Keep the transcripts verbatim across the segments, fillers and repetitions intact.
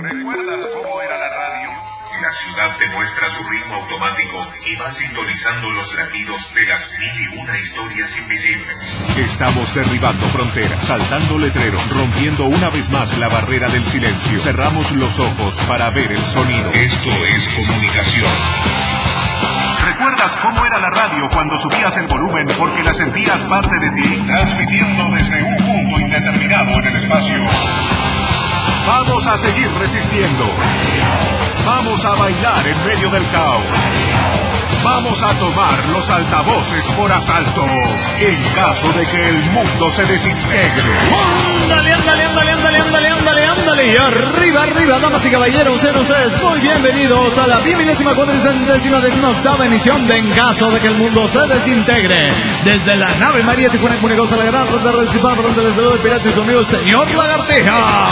¿Recuerdas cómo era la radio? La ciudad te muestra su ritmo automático y va sintonizando los latidos de las mil y una historias invisibles. Estamos derribando fronteras, saltando letreros, rompiendo una vez más la barrera del silencio. Cerramos los ojos para ver el sonido. Esto es comunicación. ¿Recuerdas cómo era la radio cuando subías el volumen porque la sentías parte de ti? Transmitiendo desde un punto indeterminado en el espacio. Vamos a seguir resistiendo. Vamos a bailar en medio del caos. Vamos a tomar los altavoces por asalto en caso de que el mundo se desintegre. Ándale, ándale, ándale, ándale, ándale, ándale, ándale. Y arriba, arriba, damas y caballeros, sean ustedes muy bienvenidos a la bienvenidísima cuatricentésima décima octava emisión de En caso de que el mundo se desintegre. Desde la nave María Tijuana Comunicados a la gran ronda recipada por donde les saluda el pirata y su amigo el señor Lagartija.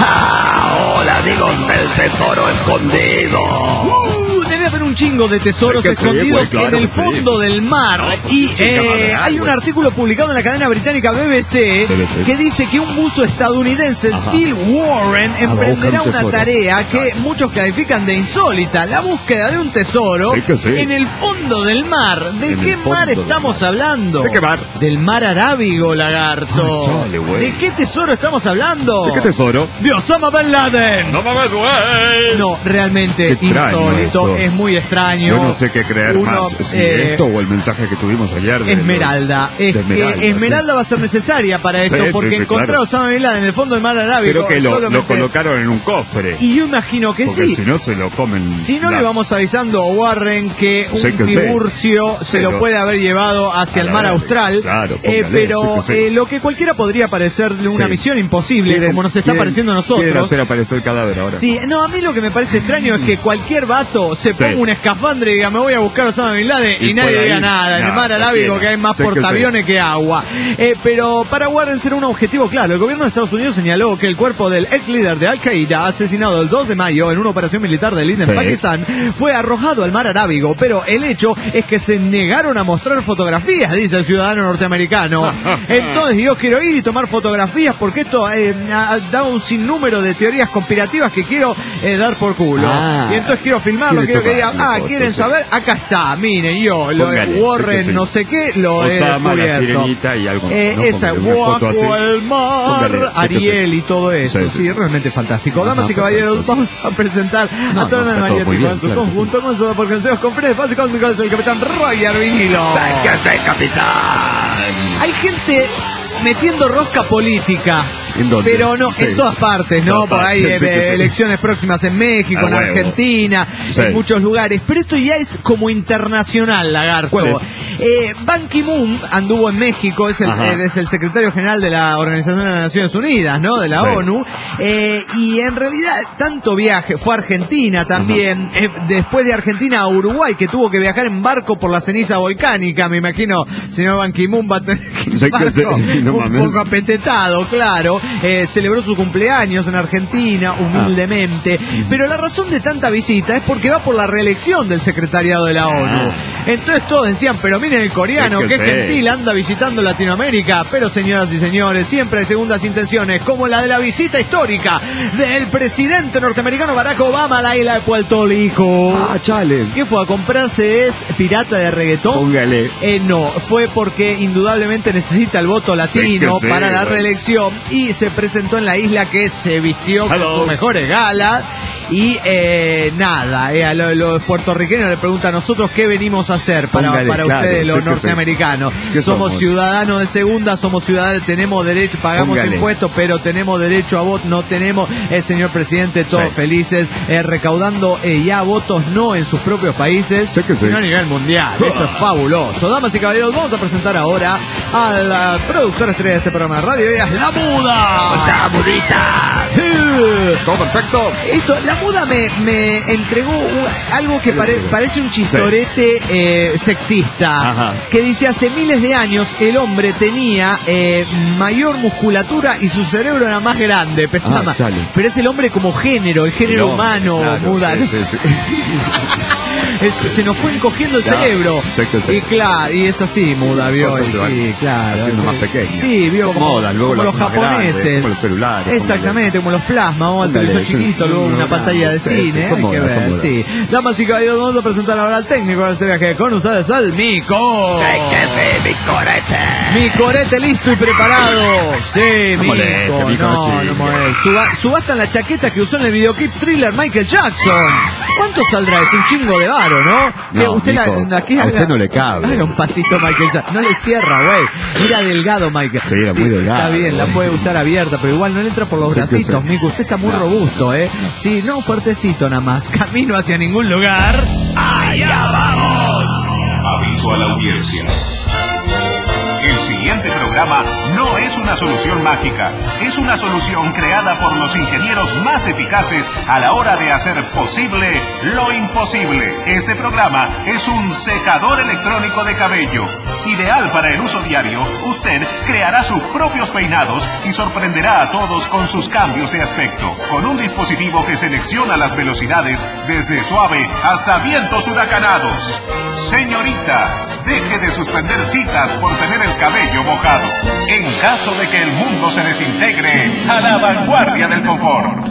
Ah, hola amigos del tesoro escondido. Uh, debe haber un chingo de tesoros sí escondidos sí, pues, claro en el sí. fondo del mar. No, y eh, hay un güey. artículo publicado en la cadena británica B B C, B B C. que dice que un buzo estadounidense, Ajá. Bill Warren, emprenderá busca un una tesoro. tarea que muchos califican de insólita: la búsqueda de un tesoro Sí que sí. en el fondo del mar. ¿De En qué el fondo mar del estamos mar. hablando? ¿De qué mar? Del mar Arábigo, lagarto. Ah, chale, güey. ¿De qué tesoro estamos hablando? ¿De qué tesoro? De Osama Bin Laden. No mames, güey. No, realmente Qué extraño insólito, eso. es muy extraño. Yo no sé qué creer Uno, más, si eh, esto o el mensaje que tuvimos ayer. de- Esmeralda. Es de que Esmeralda, Esmeralda va a ser necesaria para esto, Sí, sí, porque sí, encontrar claro. a Osama Bin Laden en el fondo del mar Arábigo. Creo que lo, lo solamente- colocaron en un cofre. Y yo imagino que Porque sí. si no se lo comen. Si no, la- le vamos avisando a Warren que un Sí que sí. Tiburcio se Pero- lo puede haber llevado hacia A el la mar verga. Austral. Claro, eh, póngale, pero sí que sí. eh, lo que cualquiera podría parecerle una Sí. misión imposible, Quieren- como nos está quieren- pareciendo a Quieren nosotros. hacer aparecer el cadáver ahora. Sí, no, a mí lo que me parece extraño es que cualquier vato se Sí. ponga un escafandre y diga, me voy a buscar a Osama Bin Laden, y, Y nadie por ahí, diga nada. En el nada, mar Arábigo, cualquiera. que hay más Sí que portaaviones que agua. Eh, pero para Warren será un objetivo claro. El gobierno de Estados Unidos señaló que el cuerpo del ex líder de Al-Qaeda, asesinado el dos de mayo en una operación militar de élite Sí. en Pakistán, fue arrojado al mar Arábigo. Pero el hecho es que se negaron a mostrar fotografías, dice el ciudadano norteamericano. Entonces yo quiero ir y tomar fotografías porque esto eh, ha dado un sinnúmero de teorías conspirativas que quiero eh, dar por culo. Ah. Y entonces quiero filmarlo, Quiere quiero que digan, tomarle ah, foto, ¿quieren sí. saber? Acá está, miren, yo, lo de Póngale, Warren, sí que sí. no sé qué, lo he Osama, la descubierto. sirenita y algo. Eh, ¿no? esa, Póngale una foto así. Bajo el mar, Póngale, sí que Ariel sí. y todo eso. Sí, Sí, sí, sí. realmente fantástico. Ajá, Damas y caballeros, perfecto, vamos a presentar No, a toda no, la está María todo muy Tijuana bien, en su claro que conjunto, comenzado por consejos con Fred Fácil Cósmicos, el capitán Roger Vinilo. ¡Sáquese, capitán! Hay gente metiendo rosca política. ¿En dónde? Pero no, Sí. en todas partes, ¿no? Todas Por ahí partes, sí que eh, sí. elecciones próximas en México, Ah, en huevo. Argentina, Sí. en muchos lugares. Pero esto ya es como internacional, lagarto. ¿Cuál es? Eh, Ban Ki-moon anduvo en México, es el, Ajá. eh, es el secretario general de la Organización de las Naciones Unidas, ¿no? De la Sí. ONU. Eh, y en realidad, tanto viaje, fue a Argentina también, eh, después de Argentina a Uruguay, que tuvo que viajar en barco por la ceniza volcánica. Me imagino, señor Ban Ki-moon va a tener que ir Sí en que sí, barco no un mames. poco apetetado, claro. Eh, celebró su cumpleaños en Argentina, humildemente. Ah. Pero la razón de tanta visita es porque va por la reelección del secretariado de la ONU. Entonces todos decían, pero miren el coreano, Sí que qué sí. gentil, anda visitando Latinoamérica. Pero señoras y señores, siempre hay segundas intenciones, como la de la visita histórica del presidente norteamericano Barack Obama a la isla de Puerto Rico. Ah, chale. ¿Qué fue? ¿A comprarse es pirata de reggaetón? Póngale. Eh, no, fue porque indudablemente necesita el voto latino Sí que sí, para la güey. reelección y se presentó en la isla, que se vistió con Hello. sus mejores galas. Y eh, nada, eh, a lo- los puertorriqueños le preguntan a nosotros qué venimos a hacer para, Póngale, para claro, ustedes los sí que sí. norteamericanos. ¿Qué Somos somos? ciudadanos de segunda, somos ciudadanos, tenemos derecho, pagamos Póngale. impuestos, pero tenemos derecho a voto, no tenemos, el señor presidente, todos Sí. felices, eh, recaudando eh, ya votos no en sus propios países, Sí que sí. sino a nivel mundial. Esto es fabuloso. Damas y caballeros, vamos a presentar ahora a la productora estrella de este programa de radio, ella es La Muda. ¡Está bonita! Eh, Todo perfecto. Esto, La Muda me, me entregó un- algo que pare- parece un chistorete eh, sexista. Ajá. Que dice, hace miles de años el hombre tenía eh, mayor musculatura y su cerebro era más grande, pesaba Ah, más. chale. Pero es el hombre como género, el género El hombre, humano, claro, Muda. sí, sí, sí. Es- se nos fue encogiendo el Ya, cerebro. sé que sí. Y claro, y es así, muda, vio. Cosas y se van Sí, claro. haciendo más pequeñas. Sí, vio. Son como, modas, luego como las los más grandes, japoneses. como los celulares. Exactamente, como los plasma. Vamos al Póngale, televisor sí, chiquito, luego no, una no, pantalla de sí, cine. sí, son Hay que modas, son ver, modas. sí. Damas y caballeros, vamos a presentar ahora al técnico de este viaje con ustedes, al Mico. mi corete. Mi corete listo y preparado. Sí, Mico. Moleste, Mico, No, sí. no moleste. Suba- subastan la chaqueta que usó en el videoclip Thriller Michael Jackson. ¿Cuánto saldrá? Es un chingo de varo, ¿no? No, Que usted la- Mico, la- aquí a haga- usted no le cabe. Haga un pasito Michael Jackson. No le cierra, güey. Era delgado, Michael. Sí, era muy delgado. Está bien, la puede usar abierta, pero igual no le entra por los Sí, bracitos, sí, sí. Mico. Usted está muy No. robusto, ¿eh? Sí, no, fuertecito nada más. Camino hacia ningún lugar. ¡Allá vamos! Aviso a la audiencia. El siguiente programa no es una solución mágica, es una solución creada por los ingenieros más eficaces a la hora de hacer posible lo imposible. Este programa es un secador electrónico de cabello. Ideal para el uso diario, usted creará sus propios peinados y sorprenderá a todos con sus cambios de aspecto. Con un dispositivo que selecciona las velocidades desde suave hasta vientos huracanados. Señorita, deje de suspender citas por tener el cabello mojado. En caso de que el mundo se desintegre, a la vanguardia del confort.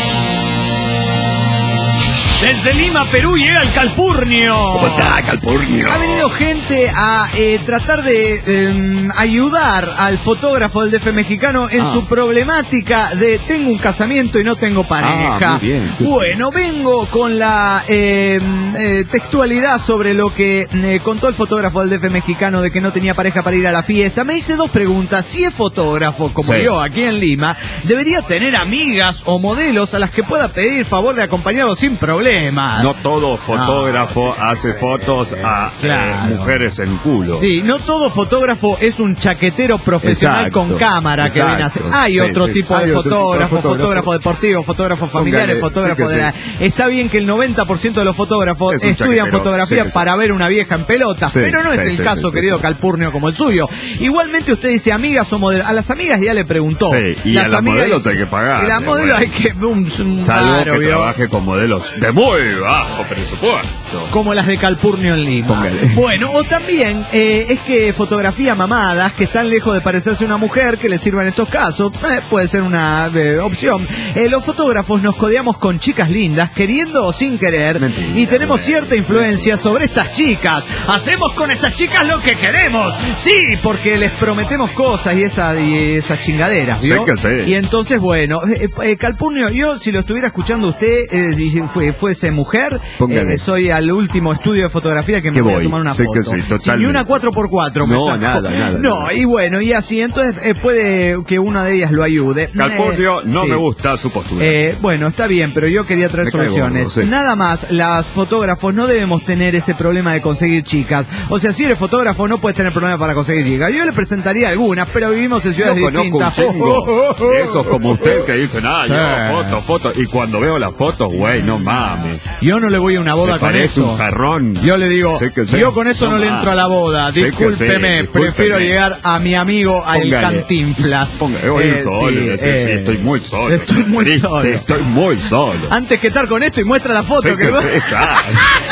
Desde Lima, Perú, llega el Calpurnio. ¿Cómo está, Calpurnio? Ha venido gente a eh, tratar de eh, ayudar al fotógrafo del D F mexicano en Ah. su problemática de tengo un casamiento y no tengo pareja. Ah, muy bien. Bueno, vengo con la eh, eh, textualidad sobre lo que eh, contó el fotógrafo del D F mexicano de que no tenía pareja para ir a la fiesta. Me hice dos preguntas. Si es fotógrafo, como Sí. yo aquí en Lima, debería tener amigas o modelos a las que pueda pedir favor de acompañarlo sin problema. No todo fotógrafo hace fotos a Claro. eh, mujeres en culo. Sí, no todo fotógrafo es un chaquetero profesional Exacto, con cámara que exacto. viene a hacer. Hay Sí, otro sí, tipo hay de otro tipo de fotógrafo, fotógrafo. fotógrafo deportivo, fotógrafo familiares, Póngale, fotógrafo sí que de la... Está bien que el noventa por ciento de los fotógrafos Es un estudian chaquetero, fotografía sí que sí. para ver una vieja en pelotas, Sí, pero no es sí, el sí, caso, sí, querido sí. Calpurnio, como el suyo. Igualmente usted dice amigas o modelos. A las amigas ya le preguntó. Sí, y a las modelos hay que pagar. Y las modelos hay que... Un, un Salvo raro, que ¿vio? trabaje con modelos de muy bajo presupuesto. Como las de Calpurnio en Lima. Póngale. Bueno, o también eh, es que fotografía mamadas que están lejos de parecerse a una mujer que le sirva en estos casos, eh, puede ser una eh, opción. Eh, los fotógrafos nos codeamos con chicas lindas, queriendo o sin querer, Mentira, y tenemos güey. cierta influencia sobre estas chicas. Hacemos con estas chicas lo que queremos. Sí, porque les prometemos cosas y, esa, y esas chingaderas, ¿vio? Sí que sí. Y entonces, bueno, eh, eh, Calpurnio, yo si lo estuviera escuchando usted, eh, si fue, fuese mujer, Póngale. eh, soy al último estudio de fotografía que me Que voy a voy. tomar una Sí foto. que sí, Sin totalmente. ni una cuatro por cuatro me No, saco. nada, nada, No, nada. y bueno, y así, entonces eh, puede que una de ellas lo ayude. Calpurnio, Eh, no sí. me gusta su postura. Eh, bueno, está bien, pero yo quería traer Me cae soluciones. gordo, sí. Nada más, las fotógrafos no debemos tener ese problema de conseguir chicas. O sea, si eres fotógrafo no puedes tener problema para conseguir chicas. Yo le presentaría algunas, pero vivimos en Yo ciudades conozco un distintas. chingo. Esos como usted que dicen, ah, Sí. yo fotos, fotos. Y cuando veo las fotos, güey, no mames. Yo no le voy a una boda Se con parece eso. un jarrón. Yo le digo, Sí que sí. yo con eso no, No le más. entro a la boda. Sí que Discúlpeme, sí, discúlpeme. prefiero llegar a mi amigo a el Póngale. Cantinflas. Ponga, voy Eh, solo, sí, decir, sí, eh, estoy muy solo. Estoy muy Triste, solo. Estoy muy solo. Antes que estar con esto y muestra la foto. Sí que que sí, claro.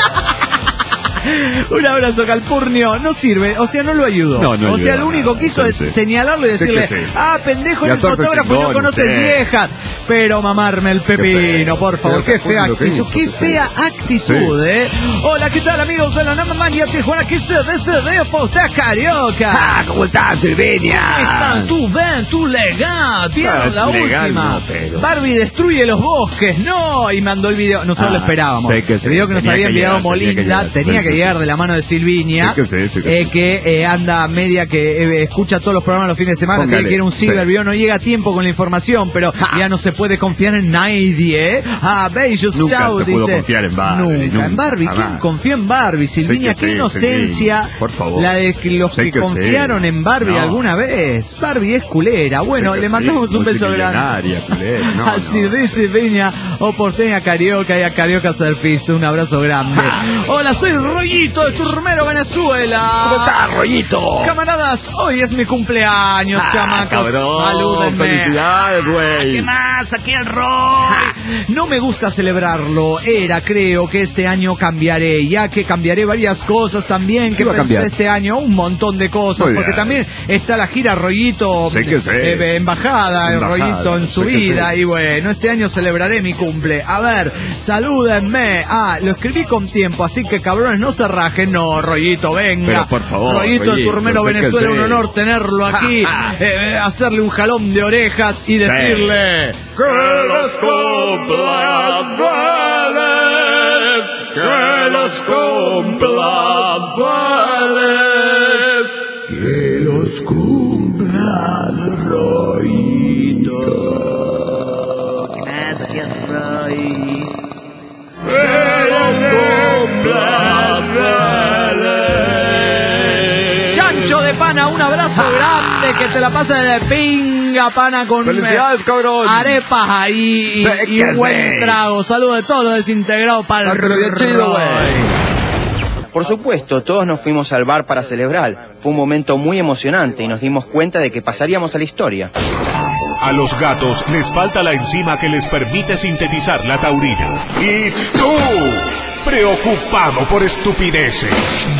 Un abrazo, Calpurnio. No sirve, o sea, no lo ayudó. No, no o sea, ayudó lo único nada. que hizo Sí, es sí. señalarlo y Sí que decirle, sí. ah, pendejo, Y eres hacerse fotógrafo y no chingón, conoces usted. viejas. Pero mamarme el pepino, feo. por favor. Pero Qué fea Calpurnio, ¿qué actitud. hizo? Qué Qué fea feo. actitud, Sí. ¿eh? Hola, ¿qué tal, amigos de la Nama Magia Tijuana? ¿Qué se de se de Posta Carioca? Ah, ¿cómo estás, Silvinia? ¿Cómo están? Tú ven, tú legal. Vieron Ah, la legal última. no, pero- Barbie destruye los bosques. No, y mandó el video. Nosotros Ah, lo esperábamos. sé que sí. El video que nos Tenía había que enviado llegar, tenía que Molinda llegar. tenía Sí, que sí, llegar sí. de la mano de Silvinia. Sí que sí, sí que eh, sí. que eh, anda media que eh, escucha todos los programas los fines de semana. Póngale, Tiene que ir a un ciber, sí. vio, no llega a tiempo con la información, pero ya no se puede confiar en nadie. ¿eh? Ah, bellos, Nunca chao, se pudo dice. confiar en Barbie, Nunca, en nunca, Barbie. ¿Quién jamás. confía en Barbie? Silvinia, que qué sí, inocencia. Silvinia, por favor. La de que los Sé que, que sí. confiaron en Barbie No. alguna vez. Barbie es culera. Bueno, Sí que le sí, mandamos un beso grande. multimillonaria, culera, no, Así no. dice Peña, o porteña carioca y a carioca surfista. Un abrazo grande. Hola, soy Rollito de Turmero, Venezuela. ¿Cómo estás, Rollito? Camaradas, hoy es mi cumpleaños, Ah, chamacos. cabrón, Salúdenme. felicidades, güey. ¿Qué más? más, aquí el Roy. No me gusta celebrarlo, era, creo que este año cambiaré, ya que cambiaré varias cosas también, que pensé este año, un montón de cosas, porque también está la gira Rollito, sé que sé. Eh, embajada, el Rollito en su vida, y bueno, este año celebraré mi cumple. A ver, salúdenme. Ah, lo escribí con tiempo, así que cabrones, no se rajen. No, Rollito, venga. Pero por favor, Rollito, el turmero Venezuela, un honor tenerlo aquí, eh, hacerle un jalón de orejas y decirle sí. que los cumplas feliz, que los cumplas feliz, que los cumplas Rollito. Gracias, que Roy. Que los cumplas feliz. Chancho de Pana, un abrazo grande, que te la pases de pinga, pana, con felicidades, cabrón. Arepas ahí sí, y un buen sí. trago. Saludos de todos los desintegrados para el bien chido, güey. Por supuesto, todos nos fuimos al bar para celebrar. Fue un momento muy emocionante y nos dimos cuenta de que pasaríamos a la historia. A los gatos les falta la enzima que les permite sintetizar la taurina. Y tú, preocupado por estupideces.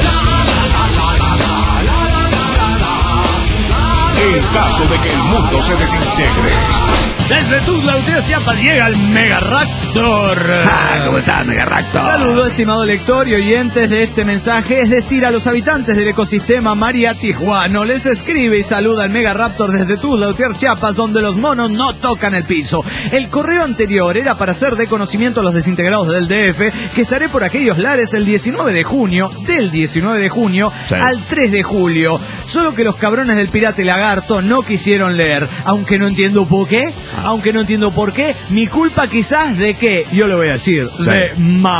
En caso de que el mundo se desintegre. Desde Tuzla, Uteo, Chiapas, llega el Mega Raptor. Ah, ¿cómo estás, Mega Raptor? Saludos, estimado lector y oyentes de este mensaje, es decir, a los habitantes del ecosistema María Tijuano. Les escribe y saluda el Mega Raptor desde Tuzla, Uteo, Chiapas, donde los monos no tocan el piso. El correo anterior era para hacer de conocimiento a los desintegrados del D F, que estaré por aquellos lares el diecinueve de junio, del diecinueve de junio sí. al tres de julio. Solo que los cabrones del Pirata y Lagarto no quisieron leer, aunque no entiendo por qué. Aunque no entiendo por qué, mi culpa quizás de que, yo le voy a decir, sí. de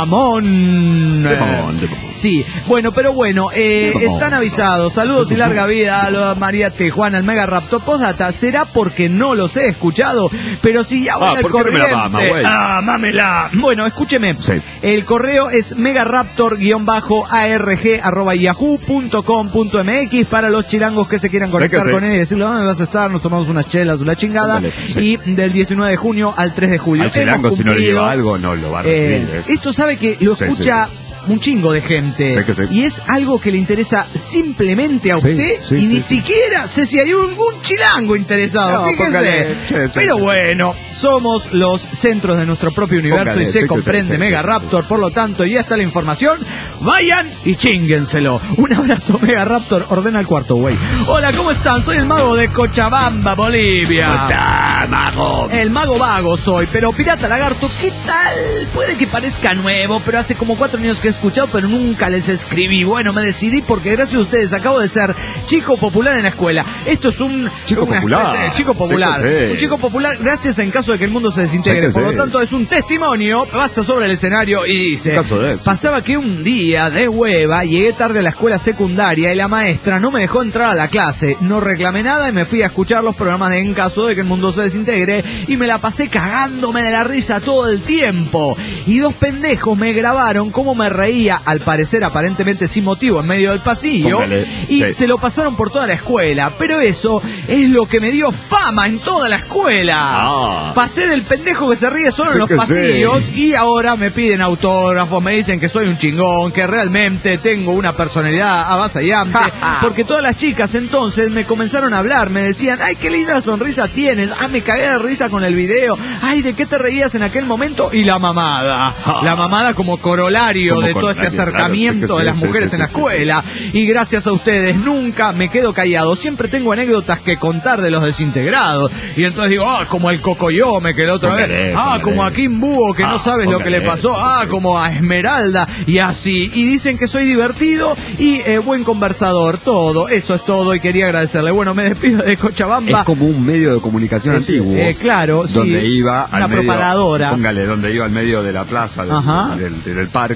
mamón. De mamón, de mamón. Sí, bueno, pero bueno, eh, están avisados. Saludos y larga vida a la María Tijuana, al Mega Raptor. Postdata, será porque no los he escuchado, pero si ya voy ah, al corriente. Me la mama, ah, mámela. Bueno, escúcheme. Sí. El correo es megaraptor-arg arroba yahoo punto com punto mx para los chilangos que se quieran conectar sí con él y decirle, ¿dónde vas a estar? Nos tomamos unas chelas, una chingada. Ándale, sí. Y del diecinueve de junio al tres de julio. Al chilango, si no le lleva algo, no lo va a recibir. Eh, esto sabe que lo escucha sí, sí, sí. un chingo de gente. Sí que sí. Y es algo que le interesa simplemente a usted sí, sí, y sí, ni sí. siquiera sé si hay algún chilango interesado. No, fíjese. Sí, sí, Pero sí. bueno, somos los centros de nuestro propio universo póngale, y se sí, comprende sí, Mega sí, Raptor. Sí. Por lo tanto, ya está la información. Vayan y chinguenselo. Un abrazo, Mega Raptor. Ordena el cuarto, güey. Hola, ¿cómo están? Soy el mago de Cochabamba, Bolivia. ¿Cómo está, mago? El mago vago soy, pero Pirata Lagarto, ¿qué tal? Puede que parezca nuevo, pero hace como cuatro años que he escuchado, pero nunca les escribí. Bueno, me decidí porque gracias a ustedes acabo de ser chico popular en la escuela. Esto es un... Chico popular. Especie, chico popular. Sí, sí. Un chico popular gracias en caso de que el mundo se desintegre. Sí, Por sí. lo tanto, es un testimonio. Pasa sobre el escenario y dice... Pasaba que un día de hueva llegué tarde a la escuela secundaria y la maestra no me dejó entrar a la clase. No reclamé nada y me fui a escuchar los programas de En caso de que el mundo se desintegre y me la pasé cagándome de la risa todo el tiempo. Y dos pendejos me grabaron cómo me reía, al parecer aparentemente sin motivo, en medio del pasillo. Póngale. Y sí. se lo pasaron por toda la escuela. Pero eso es lo que me dio fama en toda la escuela. Ah. Pasé del pendejo que se ríe solo sí en los pasillos sí. y ahora me piden autógrafos, me dicen que soy un chingón, que realmente tengo una personalidad avasallante. Porque todas las chicas entonces me comenzaron a hablar, me decían, ay, qué linda sonrisa tienes, ah, me cagué de risa con el video, ay, ¿de qué te reías en aquel momento? Y la mamada, ah. la mamada como corolario como de todo este acercamiento claro, sí de las sí, mujeres sí, en la sí, escuela. Sí, sí. Y gracias a ustedes nunca me quedo callado, siempre tengo anécdotas que contar de los desintegrados. Y entonces digo, ah, como el Cocoyome que la otra póngale, vez, ah, póngale. Como a Kim Búho que ah, no sabes póngale, lo que le pasó, sí, ah, sí. como a Esmeralda y así. Y dicen que soy divertido y eh, buen conversador, todo, eso es todo y quería agradecerle. Bueno, me despido de Cochabamba. Es como un medio de comunicación eh, antiguo. Eh, claro, donde sí. iba al una medio, propagadora. Póngale, donde iba al medio de la plaza del, del, del, del parque sí.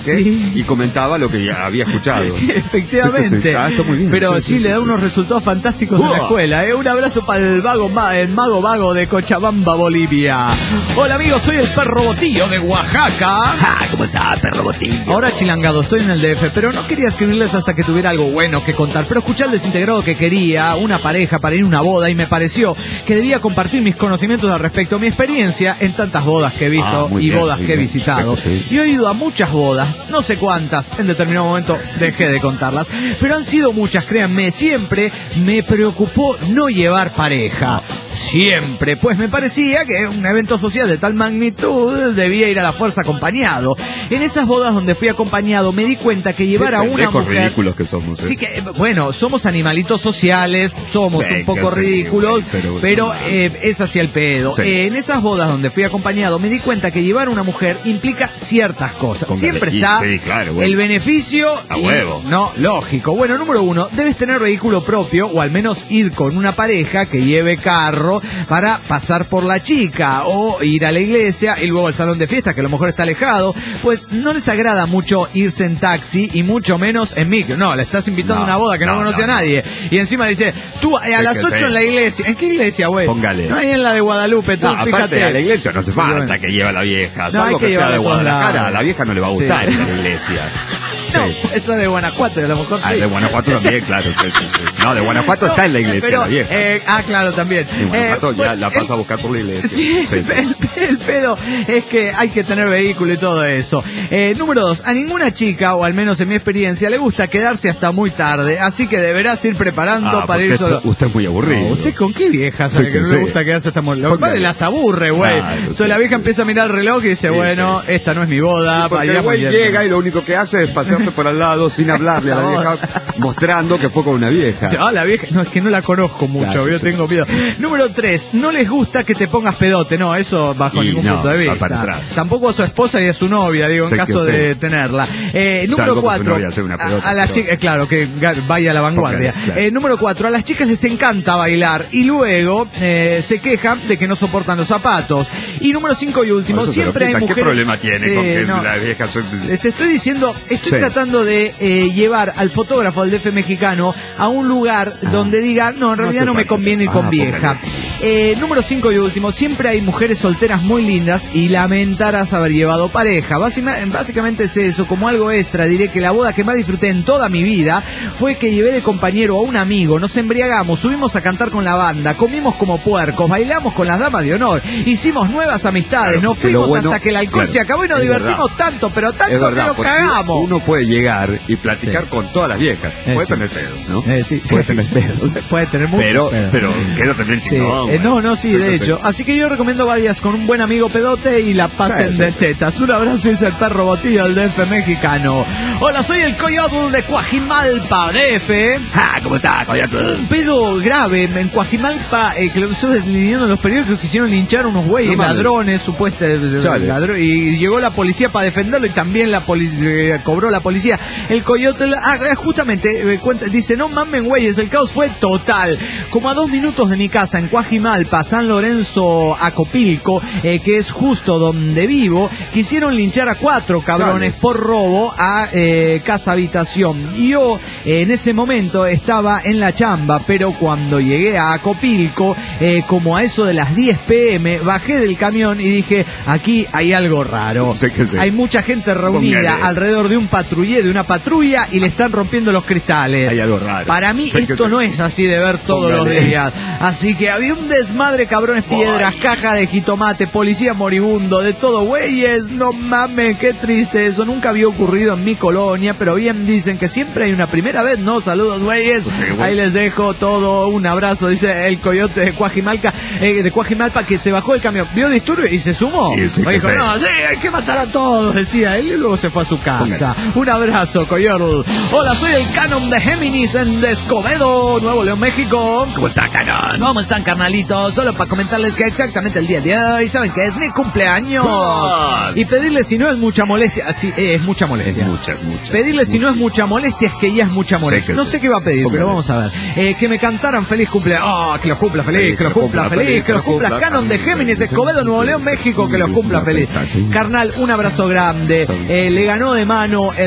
y comentaba lo que había escuchado. Efectivamente. Sí, sí. Ah, está muy bien. Pero sí, sí, sí, le da sí, unos sí. resultados fantásticos en la escuela. ¿eh? Un abrazo para el vago, el mago vago de Cochabamba, Bolivia. Hola amigos, soy el perro Botillo de Oaxaca. Ah, ¿cómo está, perro Botillo? Ahora chilangado, estoy en el D F, pero no quería escribirles hasta que tuviera algo bueno que contar. Pero escuché al desintegrado que quería una pareja para ir a una boda y me pareció que debía compartir mis conocimientos al respecto, mi experiencia en tantas bodas que he visto Ah, y bien, bodas que he bien. visitado. Sí, sí. Y he ido a muchas bodas, no sé cuántas, en determinado momento dejé de contarlas, pero han sido muchas, créanme, siempre me preocupó no llevar pareja. Siempre, pues me parecía que un evento social de tal magnitud debía ir a la fuerza acompañado. En esas bodas donde fui acompañado me di cuenta que llevar Qué a una pendejos mujer... ridículos que somos. ¿eh? Sí que, bueno, somos animalitos sociales, somos Sí, un poco que sí, ridículos, güey, pero- pero eh, es hacia el pedo. Sí. Eh, en esas bodas donde fui acompañado me di cuenta que llevar a una mujer implica ciertas cosas. Póngale. Siempre Y está sí, claro, güey. el beneficio A y- huevo. No, lógico. Bueno, número uno, debes tener vehículo propio o al menos ir con una pareja que lleve carro para pasar por la chica o ir a la iglesia y luego al salón de fiesta, que a lo mejor está alejado. Pues no les agrada mucho irse en taxi y mucho menos en micro. No, le estás invitando No, a una boda que no, no, conoce no, a nadie. Y encima dice, tú eh, a Sí, las que ocho sí. en la iglesia. ¿En qué iglesia, güey? Póngale. No, ahí en la de Guadalupe, tú No, aparte fíjate. a la iglesia no hace falta Bueno. que lleve a la vieja. No, hay Salvo que que, sea llevarla de a todos Guadalajara. lados. A la vieja no le va a gustar Sí. ir a la iglesia. No, Sí. esa de Guanajuato, a lo mejor Ah, sí. de Guanajuato también, claro. Sí, sí, sí. No, de Guanajuato No, está en la iglesia, pero, la vieja. eh, ah, claro, también. En Guanajuato Eh, ya bueno, la el- pasa a buscar por la iglesia. Sí, Sí, sí. El, el pedo es que hay que tener vehículo y todo eso. Eh, número dos, a ninguna chica, o al menos en mi experiencia, le gusta quedarse hasta muy tarde, así que deberás ir preparando Ah, para ir porque solo. esto- usted es muy aburrido. No, ¿usted con qué vieja Sí, sabe que que no sí. le gusta quedarse hasta muy... Lo que pasa es que Póngale. las aburre, güey. Claro, Entonces sí, la vieja sí. empieza a mirar el reloj y dice, Sí, bueno, sí. esta no es mi boda. Porque para ir el a güey mañana. llega y lo único que hace es pasearse por al lado sin hablarle a la vieja, mostrando que fue con una vieja. Sí, ah, la vieja, no, es que no la conozco mucho, Claro, yo sí, tengo sí. miedo. Número tres, no les gusta que te pongas pedote, no, eso bajo Y ningún no, punto de va vista. para atrás. Tampoco a su esposa y a su novia, digo, en Sé que caso sí. de tenerla. Eh, número Salvo que su cuatro, novia sea una a, pedota, a las pero- chicas, eh, claro, que ga- vaya a la vanguardia. Póngale, claro. Eh, número cuatro, a las chicas les encanta bailar y luego eh, se quejan de que no soportan los zapatos. Y número cinco y último, Por eso se lo siempre hay quitan. mujeres... ¿Qué problema tiene Sí, con que no. la vieja se... Les estoy diciendo, estoy Sí. tratando de eh, llevar al fotógrafo del D F mexicano a un lugar donde diga, no, en realidad hace no, me falta. conviene ir con Ah, vieja. póngale. Eh, número cinco y último, siempre hay mujeres solteras muy lindas y lamentarás haber llevado pareja. Básima- Básicamente es eso, como algo extra, diré que la boda que más disfruté en toda mi vida fue que llevé de compañero a un amigo, nos embriagamos, subimos a cantar con la banda, comimos como puercos, bailamos con las damas de honor, hicimos nuevas amistades, Claro, nos que lo fuimos bueno- hasta que el alcohol claro, se acabó y nos es divertimos verdad. tanto, pero tanto Es que verdad, nos porque cagamos. uno puede llegar y platicar Sí. con todas las viejas. Eh, Puede sí. tener pedo, ¿no? Eh, sí, Puede sí. tener pedos. Puede tener mucho Pero, pedo. pero, quiero tener Sí, chingón. eh, güey. no, no, sí, Sí, de sí, hecho. sí. Así que yo recomiendo vayas con un buen amigo pedote y la pasen Sí, sí, de sí. tetas. Un abrazo, dice el perro Botillo del D F mexicano. Hola, soy el Coyotl de Coajimalpa, D F. Ah, ¿cómo está, coyote? Un pedo grave en Coajimalpa, eh, que lo estuve leyendo en los periódicos, quisieron linchar unos güeyes, No mames. ladrones, supuestamente, Chale. ladrón, y llegó la policía para defenderlo y también la policía, cobró la policía. El Coyote, ah, eh, justamente, eh, cuenta, dice, no mamen güeyes, el caos fue total. Como a dos minutos de mi casa en Coajimalpa, San Lorenzo, Acopilco, eh, que es justo donde vivo, quisieron linchar a cuatro cabrones Chale. por robo a eh, casa habitación. Y yo eh, en ese momento estaba en la chamba, pero cuando llegué a Acopilco, eh, como a eso de las diez pm, bajé del camión y dije, aquí hay algo raro. Sí que sí. Hay mucha gente reunida Póngale. alrededor de un patrullé, de una patrulla, y le están rompiendo los cristales. Hay algo raro. Para mí Sí que esto sí. no es así de ver todos Póngale. los días. Así que había un desmadre, cabrones, piedras, caja de jitomate, policía moribundo, de todo, güeyes. No mames, qué triste eso. Nunca había ocurrido en mi colonia, pero bien dicen que siempre hay una primera vez, ¿no? Saludos, güeyes. Pues sí, güey. Ahí les dejo todo, un abrazo, dice el Coyote de Coajimalpa, eh, de Coajimalpa, que se bajó del camión, vio disturbio y se sumó. Y sí Me que dijo, sí. no, sí, hay que matar a todos, decía él, y luego se fue a su casa. Un abrazo, Coyorl. Hola, soy el Canon de Géminis en Escobedo, Nuevo León, México. ¿Cómo está, Canon? ¿Cómo están, carnalitos? Solo para comentarles que exactamente el día de hoy, ¿saben que es mi cumpleaños? God. Y pedirles si no es mucha molestia, sí, eh, es mucha molestia. Es mucha, mucha. Pedirle si no es mucha molestia es que ya es mucha molestia. que No sí. sé qué va a pedir, Póngale. pero vamos a ver. Eh, que me cantaran feliz cumpleaños. Oh, que los cumpla feliz, que los cumpla feliz, que los cumpla Canon de Géminis, Escobedo, Nuevo León, México, que los cumpla feliz. Carnal, un abrazo grande. Eh, le ganó de mano el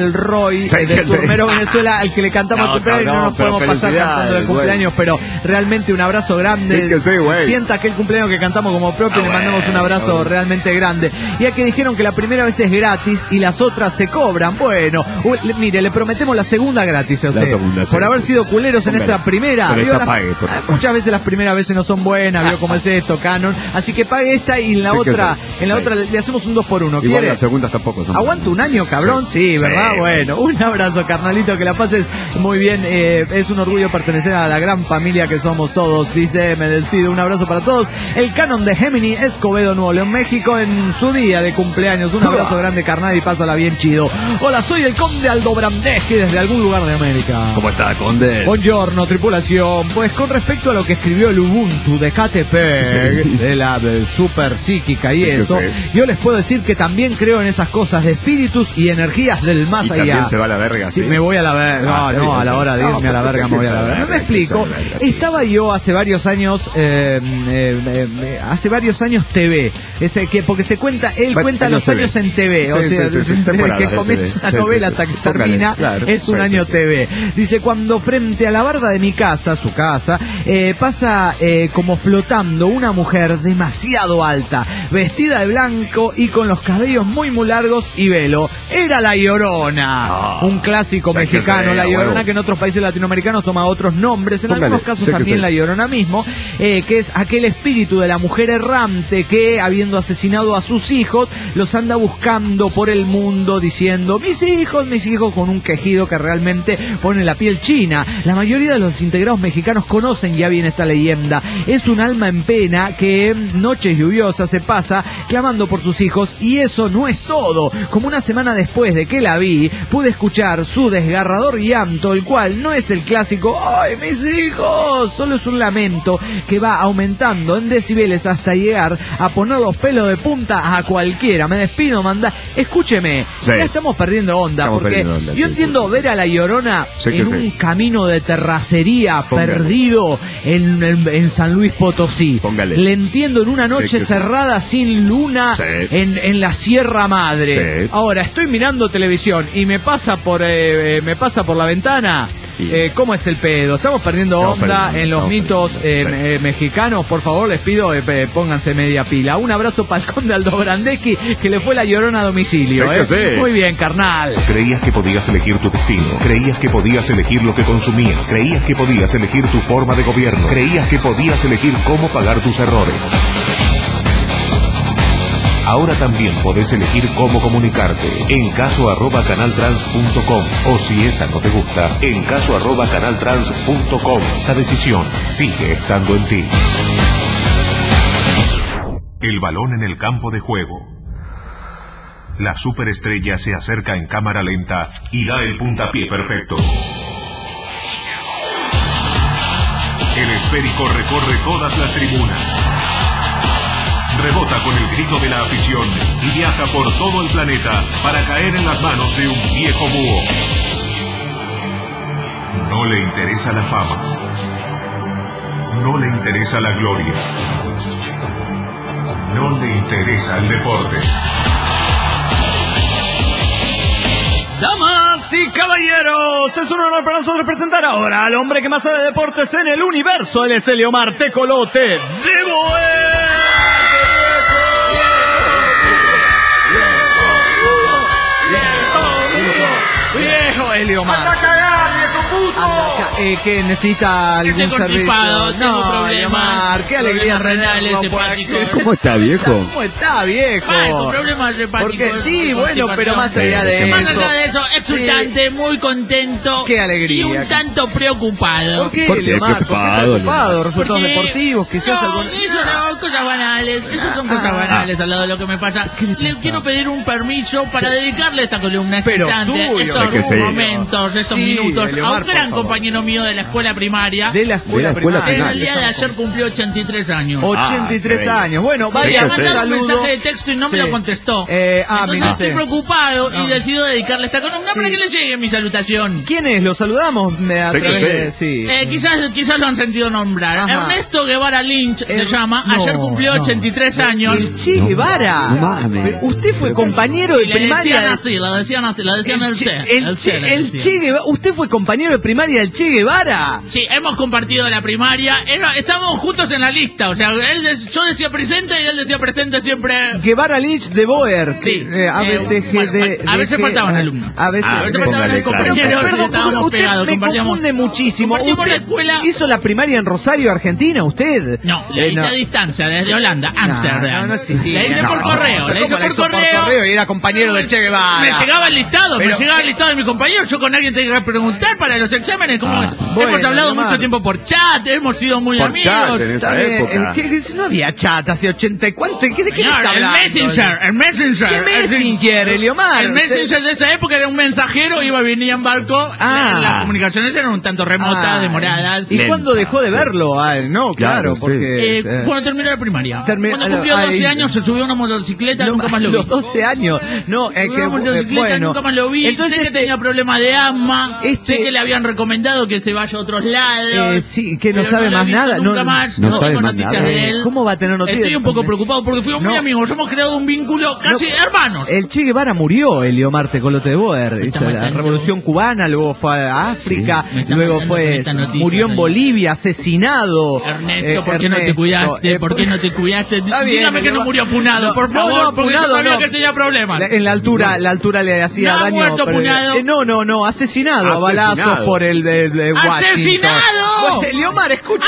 del Roy, Sí, eh, de que sí. Turmero, Venezuela, al que le cantamos No, cumpleaños, y no, no, nos pero podemos pasar felicidades, cantando el güey. cumpleaños, pero realmente un abrazo grande. Sí, que sí, güey. Sienta aquel cumpleaños que cantamos como propio, Ah, le mandamos bueno, un abrazo bueno. realmente grande. Ya que dijeron que la primera vez es gratis y las otras se cobran. Bueno, u- le- mire, le prometemos la segunda gratis a usted. La segunda, por sí, haber sí, sido sí. culeros en Póngale. esta primera. Pero ¿Vio? esta La- pague, por favor. Muchas veces las primeras veces no son buenas, vio cómo es esto, Canon. Así que pague esta y en la Sí que otra, sí. en la Sí. otra le le hacemos un dos por uno. Igual ¿Quiere? las segundas tampoco son Aguanta un buenas. año, cabrón, sí, ¿verdad? Sí. Bueno, un abrazo, carnalito, que la pases muy bien. Eh, es un orgullo pertenecer a la gran familia que somos todos. Dice, me despido, un abrazo para todos. El Canon de Gemini, Escobedo, Nuevo León, México, en su día de cumpleaños. Un abrazo grande, carnal, y pásala bien chido. Hola, soy el Conde Aldo Brandeski desde algún lugar de América. ¿Cómo está, Conde? Buongiorno, tripulación. Pues con respecto a lo que escribió el Ubuntu de Catepec, Sí. de la de super psíquica y Sí que eso, sí. yo les puedo decir que también creo en esas cosas de espíritus y energías del más Y allá. también se va a la verga, Sí, ¿sí? me voy a la verga. Ah, No, está no, bien. a la hora de No, irme a la porque verga me voy a la se verga. va No me a la explico. verga, sí. Estaba yo hace varios años, eh, eh, eh, eh, hace varios años T V. Ese que, porque se cuenta, él Bueno, cuenta años los T V. años en T V. O Sí, sea, sí, sí, sí, desde temporadas que de comienza T V. una Sí, novela sí, hasta que póngale, termina, claro. es un Sí, año sí, sí. T V. Dice, cuando frente a la barda de mi casa, su casa, eh, pasa eh, como flotando una mujer demasiado alta, vestida de blanco y con los cabellos muy muy largos y velo. Era la Llorona, Ah, un clásico sé que mexicano, sí, la a Llorona, huevo. que en otros países latinoamericanos toma otros nombres, en Póngale, algunos casos sé que también sí. la Llorona mismo, eh, que es aquel espíritu de la mujer errante que, habiendo asesinado a sus hijos, los anda buscando por el mundo diciendo, mis hijos, mis hijos, con un quejido que realmente pone la piel china. La mayoría de los integrados mexicanos conocen ya bien esta leyenda. Es un alma en pena que en noches lluviosas se pasa clamando por sus hijos, y eso no es todo. Como una semana después de que la vi, pude escuchar su desgarrador llanto, el cual no es el clásico ¡ay, mis hijos!, solo es un lamento que va aumentando en decibeles hasta llegar a poner los pelos de punta a cualquiera. Me despido, manda. Escúcheme, Sí. ya estamos perdiendo onda, Estamos porque perdiendo onda, yo sí, entiendo sí. ver a la Llorona Sí que en sí. un camino de terracería Póngale. perdido en, en- en San Luis Potosí. Póngale. Le entiendo en una noche Sí que sí. cerrada sin luna Sí. en, en la Sierra Madre. Sí. Ahora estoy mirando televisión y me pasa por eh, eh, me pasa por la ventana. Y- Eh, ¿Cómo es el pedo? Estamos perdiendo Estamos onda perdiendo, en los estamos mitos eh, perdiendo, sí. eh, mexicanos. Por favor, les pido, eh, pe- pónganse media pila. Un abrazo para el Conde Aldo Brandeski, que le fue la Llorona a domicilio. Sí que eh. sí. Muy bien, carnal. Creías que podías elegir tu destino, creías que podías elegir lo que consumías, creías que podías elegir tu forma de gobierno, creías que podías elegir cómo pagar tus errores. Ahora también podés elegir cómo comunicarte en caso arroba canaltrans punto com, o si esa no te gusta, en caso arroba canaltrans punto com. La decisión sigue estando en ti. El balón en el campo de juego. La superestrella se acerca en cámara lenta y da el puntapié perfecto. El esférico recorre todas las tribunas. Rebota con el grito de la afición y viaja por todo el planeta para caer en las manos de un viejo búho. No le interesa la fama. No le interesa la gloria. No le interesa el deporte. Damas y caballeros, es un honor para nosotros presentar ahora al hombre que más sabe de deportes en el universo. Él es Eliomar Tecolote de Boer. Viejo Eliomar. ¡Anda a cagar, viejo puto! Anda acá, eh, que necesita algún Estoy servicio. constipado, tengo problemas, Eliomar, qué alegría problemas renales, tenerlo por aquí. hepáticos. ¿Cómo está, viejo? ¿Cómo está, viejo? Ay, con problemas hepáticos. Porque sí, con bueno, pero constipación. más allá de Sí, Más eso. allá de eso, exultante, muy contento. Qué alegría. Y un tanto preocupado. ¿Por qué, ¿Por qué Eliomar? ¿Por qué preocupado, preocupado? Eliomar? Resultados Porque- deportivos, quizás no, algún... eso no, cosas banales. Eso son cosas Ah. banales al lado de lo que me pasa. Le quiero pedir un permiso para dedicarle esta columna Pero excitante, suyo. estos Sí que sí. momentos, estos Sí, minutos, Eliomar, a gran compañero mío de la escuela primaria. De la escuela, De la escuela primaria. En el día de ayer cumplió ochenta y tres años. ochenta y tres Ah, años. Bueno, Sí, le vaya, ha un mandado un saludo. mensaje de texto y no me Sí. lo contestó. Eh, ah, Entonces mira estoy usted. preocupado y No. decido dedicarle esta columna para Sí. que le llegue mi salutación. ¿Quién es? ¿Lo saludamos? Me a Sí, través sí. de- sí. Eh, quizás, quizás lo han sentido nombrar. Ajá. Ernesto Guevara Lynch se Er- llama. no, Ayer cumplió no. ochenta y tres años. El Che Guevara. No mames. Pero usted fue compañero de Y le decían primaria. así, lo decían así, lo decían el, El C. Che, el el C Che- le el decían. Che Guevara. ¿Usted fue compañero de primaria del Che Guevara? Sí, hemos compartido la primaria. Era- estábamos juntos en la lista. O sea, él de- yo decía presente y él decía presente siempre. Guevara Lynch de Boer. Sí. Eh, A Eh, veces bueno, de, a de veces que- faltaban alumnos. A veces, Ah, A veces Póngale, faltaban los claro. compañeros y Perdón, estábamos usted pegados. me compartíamos- confunde muchísimo. compartíamos la ¿Usted escuela. hizo la primaria en Rosario, Argentina, usted? No, le Eh, hice a distancia, desde Holanda, Amsterdam. No, no existía. Le hice No, por correo, no, le hice ¿cómo la por hizo por correo. correo y era compañero del Che Guevara? Me llegaba el listado, Pero- me llegaba el listado de mis compañeros. Yo con alguien tenía que preguntar para los exámenes. ¿Cómo es? bueno, hemos hablado Omar. mucho tiempo por chat, hemos sido muy Por amigos. chat, en esa Está bien, época. eh, ¿qué- qué- no había chat hace ochenta y cuánto. ¿Qué, ¿De qué me Señor, está el hablando? Messenger, el Messenger. ¿Qué el- Messenger, Eliomar? El Messenger de esa época era un mensajero, iba, venía en barco. Ah. la- Las comunicaciones eran un tanto remotas, Ah, demoradas. ¿Y Lenta, cuándo dejó de sí. verlo? Ah, no, claro, Claro, sí. porque... Eh, eh, cuando terminó la primaria. Termi- cuando cumplió ay, doce años se subió a una motocicleta, no, nunca más lo vi. los doce años. No, es Subió que... a una motocicleta, bueno, nunca más lo vi. Entonces, sé que este- tenía problemas de asma. este- Sé que le habían recomendado que se vaya a otros lados. Eh, sí, que no pero sabe lo he más visto nada, Nunca no- más. no No, sabe tengo más noticias nada. de él. ¿Cómo va a tener noticias? Estoy un poco preocupado porque fuimos muy No. amigos. Hemos creado un vínculo casi No. hermanos. El Che Guevara murió, Eliomar Tecolote de Boer. está Hizo la matando. revolución cubana, luego fue a África, me está luego matando fue con esta noticia, murió en Dani. Bolivia, asesinado. Ernesto, Eh, ¿por qué no te Ernesto, cuidaste? eh, ¿Por qué no te cuidaste? Está bien, Dígame que no Eliomar. murió punado, No, por no, favor, no, porque yo punado sabía no. que tenía problemas. La- En la altura, la altura le hacía No ha daño. muerto pero- punado. eh, no, no, no, asesinado, a Asesinado. balazos por el de, de Washington. ¡Asesinado! Bueno, Eliomar, escuche.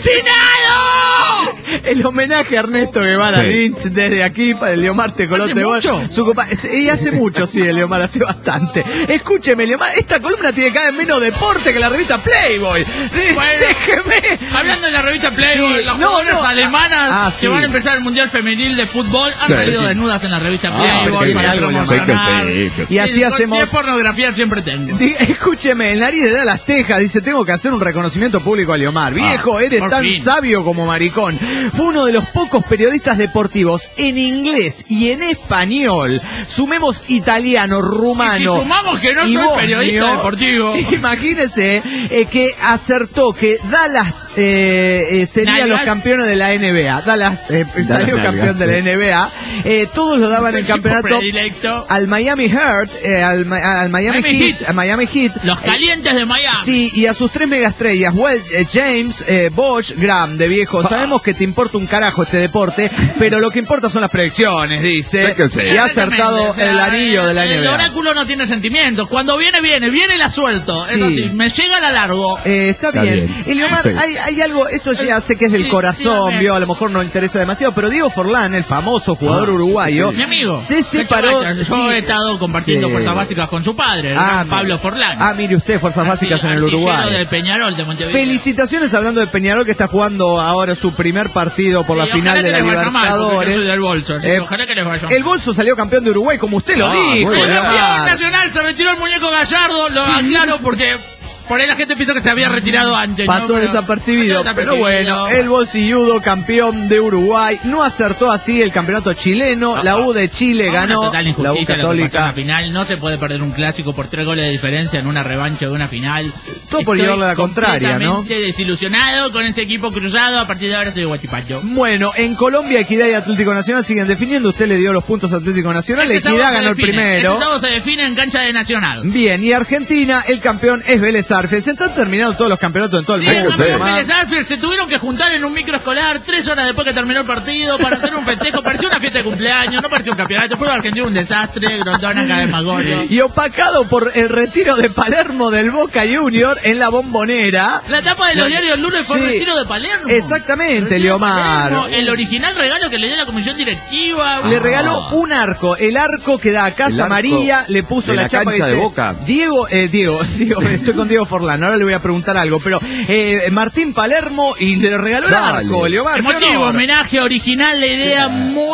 ¡Asesinado! El homenaje a Ernesto Guevara Sí. Lynch desde aquí para Eliomar Tecolote ¿Hace de Boer. mucho? Su compa- Y hace mucho, sí, Eliomar, hace bastante. Escúcheme, Eliomar, esta columna tiene cada vez menos deporte que la revista Playboy. De- Bueno. Déjeme. Hablando de la revista Playboy, Sí, las no, jugadoras no, alemanas ah, que sí. van a empezar el Mundial Femenil de Fútbol han Sí. salido desnudas en la revista Ah, Playboy qué para bien, promocionar. sí, que- Y así Sí, hacemos- Si es pornografía siempre tengo. Di- Escúcheme, el nariz de Dallas, Texas, dice, tengo que hacer un reconocimiento público a Eliomar. Viejo, eres por tan fin. sabio como maricón. Fue uno de los pocos periodistas deportivos en inglés y en español. Sumemos italiano, rumano. Y si sumamos que no y soy bosnio, periodista deportivo. Imagínese eh, que acertó que Dallas eh, eh, serían Nalgas. los campeones de la N B A. Dallas eh, salió Nalgas, campeón de la sí. N B A. Eh, todos lo daban Su en equipo campeonato predilecto. al Miami Heat, eh, al, Ma- al Miami, Miami Heat, Heat. al Miami Heat. Los calientes de Miami. Sí, y a sus tres megaestrellas, Well, eh, James, eh, Bosch, Graham, de viejo. Sabemos que te importa un carajo este deporte, pero lo que importa son las predicciones, dice. Sí que sí. Y ha acertado Exactamente, o sea, el anillo de la el, N B El A. oráculo no tiene sentimientos. Cuando viene, viene. Viene, la suelto. Sí. Eso sí, me llega a largo. Eh, está, Está bien. bien. Y Leomar, Sí. hay, hay algo, esto ya sé que es del Sí, corazón, dígame. vio, a lo mejor no interesa demasiado, pero Diego Forlán, el famoso jugador uruguayo, Mi amigo. se De separó. hecho, Yo sí. he estado compartiendo Sí. fuerzas básicas con su padre, el Ah, gran mire. Pablo Forlán. Ah, mire usted, fuerzas básicas en el Artillero Uruguay. del Peñarol de Montevideo. Felicitaciones hablando de Peñarol que está jugando ahora su primer partido por la Sí, final ojalá de que la les vaya mal, porque Libertadores. yo soy del Bolso, así Eh, que ojalá que les vaya mal. El Bolso salió campeón de Uruguay, como usted lo Ah, dijo. muy El bien. campeón Leomar. nacional se retiró el muñeco Gallardo, lo aclaro porque por ahí la gente pensó que se había retirado antes. Pasó ¿no? Pero- desapercibido, pasó pero desapercibido. bueno, el bolsilludo campeón de Uruguay no acertó así el campeonato chileno, la U de Chile Una ganó, total la U injusticia lo que pasó en Católica, la final. No se puede perder un clásico por tres goles de diferencia en una revancha de una final. Todo por Estoy llevarle la contraria, ¿no? completamente desilusionado con ese equipo cruzado. A partir de ahora soy guachipacho. Bueno, en Colombia Equidad y Atlético Nacional siguen definiendo, usted le dio los puntos a Atlético Nacional, Este Equidad sábado se ganó el define. primero. Este sábado se define en cancha de Nacional. Bien, y Argentina, el campeón es Vélez Arfield. Se están terminando todos los campeonatos en todo el Sí, mundo. el campeón Leomar. Vélez Arfield se tuvieron que juntar en un micro escolar tres horas después que terminó el partido para hacer un festejo. Parecía una fiesta de cumpleaños, no parecía un campeonato. El fútbol argentino un desastre, Grondona cada vez más gordo. Y opacado por el retiro de Palermo del Boca Junior en la Bombonera. La tapa de los La- diarios lunes fue Sí. el retiro de Palermo. Exactamente, Retiro de Leomar. Palermo, el original regalo que le dio la comisión directiva. Le regaló un arco, el arco que da a Casa El arco María, le puso de la, la chapa que cancha de dice, Boca. Diego, eh, Diego, Diego, estoy con Diego Forlán, ahora le voy a preguntar algo, pero eh, Martín Palermo y le regaló Dale. el arco, Leomar. qué Emotivo, honor. homenaje original, la idea muy, muy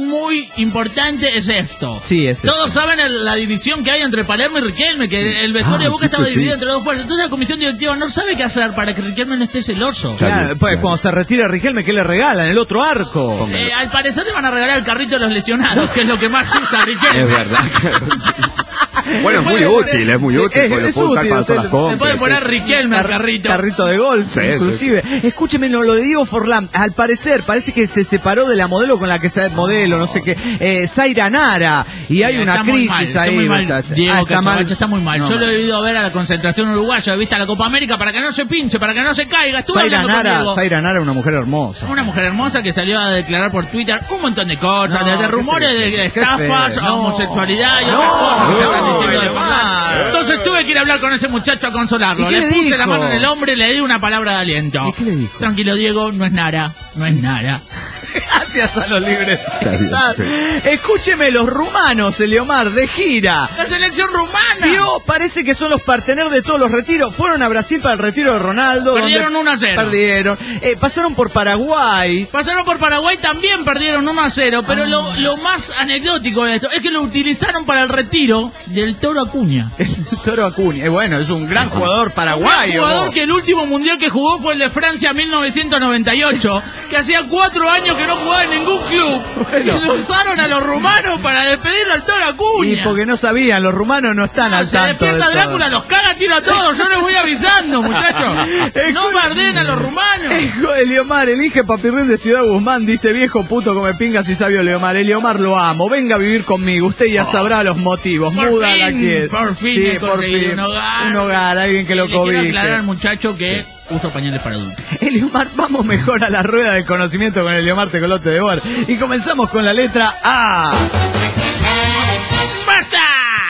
muy importante es esto. Sí, es Todos esto. saben el- la división que hay entre Palermo y Riquelme, que el, el vestuario Ah, de Boca sí, estaba pues dividido sí. entre dos fuerzas. Entonces la comisión directiva no sabe qué hacer para que Riquelme no esté celoso. Claro, pues Claro. cuando se retira Riquelme, ¿qué le regalan? El otro arco. Eh, al parecer le van a regalar el carrito de los lesionados, que es lo que más usa Riquelme. Es verdad. Bueno, es muy útil, es muy Sí, útil, es- porque lo es puedo usar útil, para hacer usted- las cosas. Le pueden poner sí. Riquelme al carrito. Carrito de golf, Sí, inclusive. Escúcheme lo, lo de Diego Forlán. Al parecer, parece que se separó de la modelo con la que se modelo, no sé qué, eh, Zaira Nara. Y hay Sí, una está muy crisis mal, está ahí. muy mal. Está- ah, Diego está mal. Cachavacha está muy mal. No, Yo lo mal. he ido a ver a la concentración uruguaya, viste a la Copa América para que no se pinche, para que no se caiga. Estuve Zaira hablando con Nara, Diego. Zaira Nara, una mujer hermosa. Una mujer hermosa que salió a declarar por Twitter un montón de cosas, No, desde qué rumores de, triste, de qué estafas, feo, a no. homosexualidad y No, otras cosas que se están no, diciendo de no, Forlán. no. Entonces tuve que ir a hablar con ese muchacho a consolarlo. ¿Y qué Le le puse dijo? la mano en el hombro y le di una palabra de aliento. ¿Y qué le dijo? Tranquilo, Diego, no es Nara, no es Nara. Gracias a los libres. Está bien, sí. Escúcheme, los rumanos, Eliomar, de gira. La selección rumana. Dios, parece que son los partener de todos los retiros. Fueron a Brasil para el retiro de Ronaldo. Perdieron donde uno a cero. Perdieron. Eh, pasaron por Paraguay. Pasaron por Paraguay, también perdieron uno a cero, pero Ah. lo, lo más anecdótico de esto es que lo utilizaron para el retiro del Toro Acuña. El Toro Acuña. Eh, bueno, es un gran jugador Un paraguayo. jugador que el último mundial que jugó fue el de Francia mil novecientos noventa y ocho, que hacía cuatro años que no jugaba en ningún club. Bueno. Y lo usaron a los rumanos para despedirlo al Toro Acuña. Y porque no sabían, los rumanos no están al Se tanto de despierta todo. Drácula, los caga, tiro a todos. Yo les voy avisando, muchachos. No barden a los rumanos. Hijo de Eliomar, elige papirrín de Ciudad Guzmán, dice viejo puto come pingas y sabio Eliomar. Eliomar, lo amo, venga a vivir conmigo, usted ya sabrá los motivos, Por muda la fin, quiere. por fin Sí, he conseguido un hogar. un hogar, alguien que lo Y le quiero cobije. aclarar al muchacho que uso pañales para adultos. Eliomar, vamos mejor a la rueda del conocimiento con Eliomar Tecolote de Boar. Y comenzamos con la letra A. ¡Basta!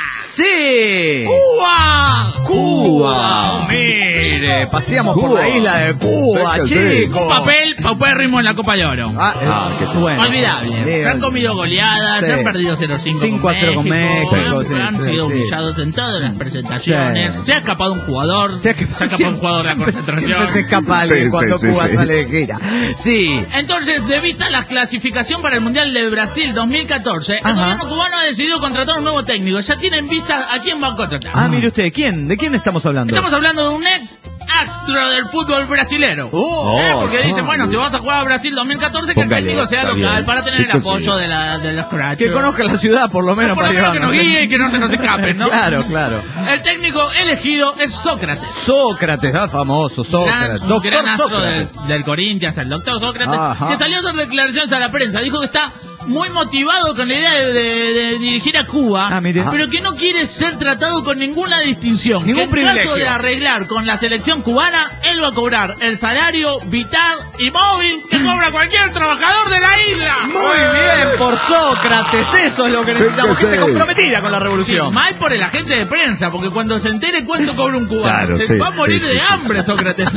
¡Sí! ¡Cuba! ¡Cuba! Mire, paseamos por la isla de Cuba, Sí, sí. chicos. Un papel paupérrimo en la Copa de Oro. Ah, eh, qué bueno. Olvidable. Sí, Se han comido goleadas, sí. se han perdido cero cinco cinco a cero con México, han, sí, han sí, sido sí. humillados en todas las presentaciones. Sí. Se ha escapado un jugador. Se ha Se ha escapado un jugador de la siempre- concentración. Siempre se escapa alguien Sí, cuando sí, Cuba sí, sí. sale de gira. Sí. Entonces, de vista a la clasificación para el Mundial de Brasil dos mil catorce, el Ajá. gobierno cubano ha decidido contratar un nuevo técnico. Ya tienen vista a quién va a contratar. Ah, mire usted, ¿quién? ¿De quién estamos hablando? Estamos hablando de un ex astro del fútbol brasilero. Oh, ¿Eh? Porque oh, dicen, bueno, oh. si vamos a jugar a Brasil dos mil catorce, que el Póngale, técnico sea está local bien. para tener Sí, el que apoyo sí. de, la, de los crachos. que conozca la ciudad, por lo menos, Por lo para menos que nos llevarnos. guíe y que no se nos escapen, ¿no? Claro, claro. El técnico elegido es Sócrates. Sócrates, ah, famoso, Sócrates. Gran, un Doctor gran astro del, Sócrates. del Corinthians, el doctor Sócrates, Ajá. que salió a hacer declaraciones a la prensa. Dijo que está muy motivado con la idea de, de- de dirigir a Cuba, Ah, mire. pero que no quiere ser tratado con ninguna distinción. Ningún que en privilegio. caso de arreglar con la selección cubana, él va a cobrar el salario vital y móvil que cobra cualquier trabajador de la isla. Muy bien, por Sócrates. Eso es lo que Sí, necesitamos. que Gente sí. comprometida con la Sí, revolución. mal por el agente de prensa, porque cuando se entere cuánto cobra un cubano, Claro, se sí, va a morir sí, de sí, sí. hambre, Sócrates.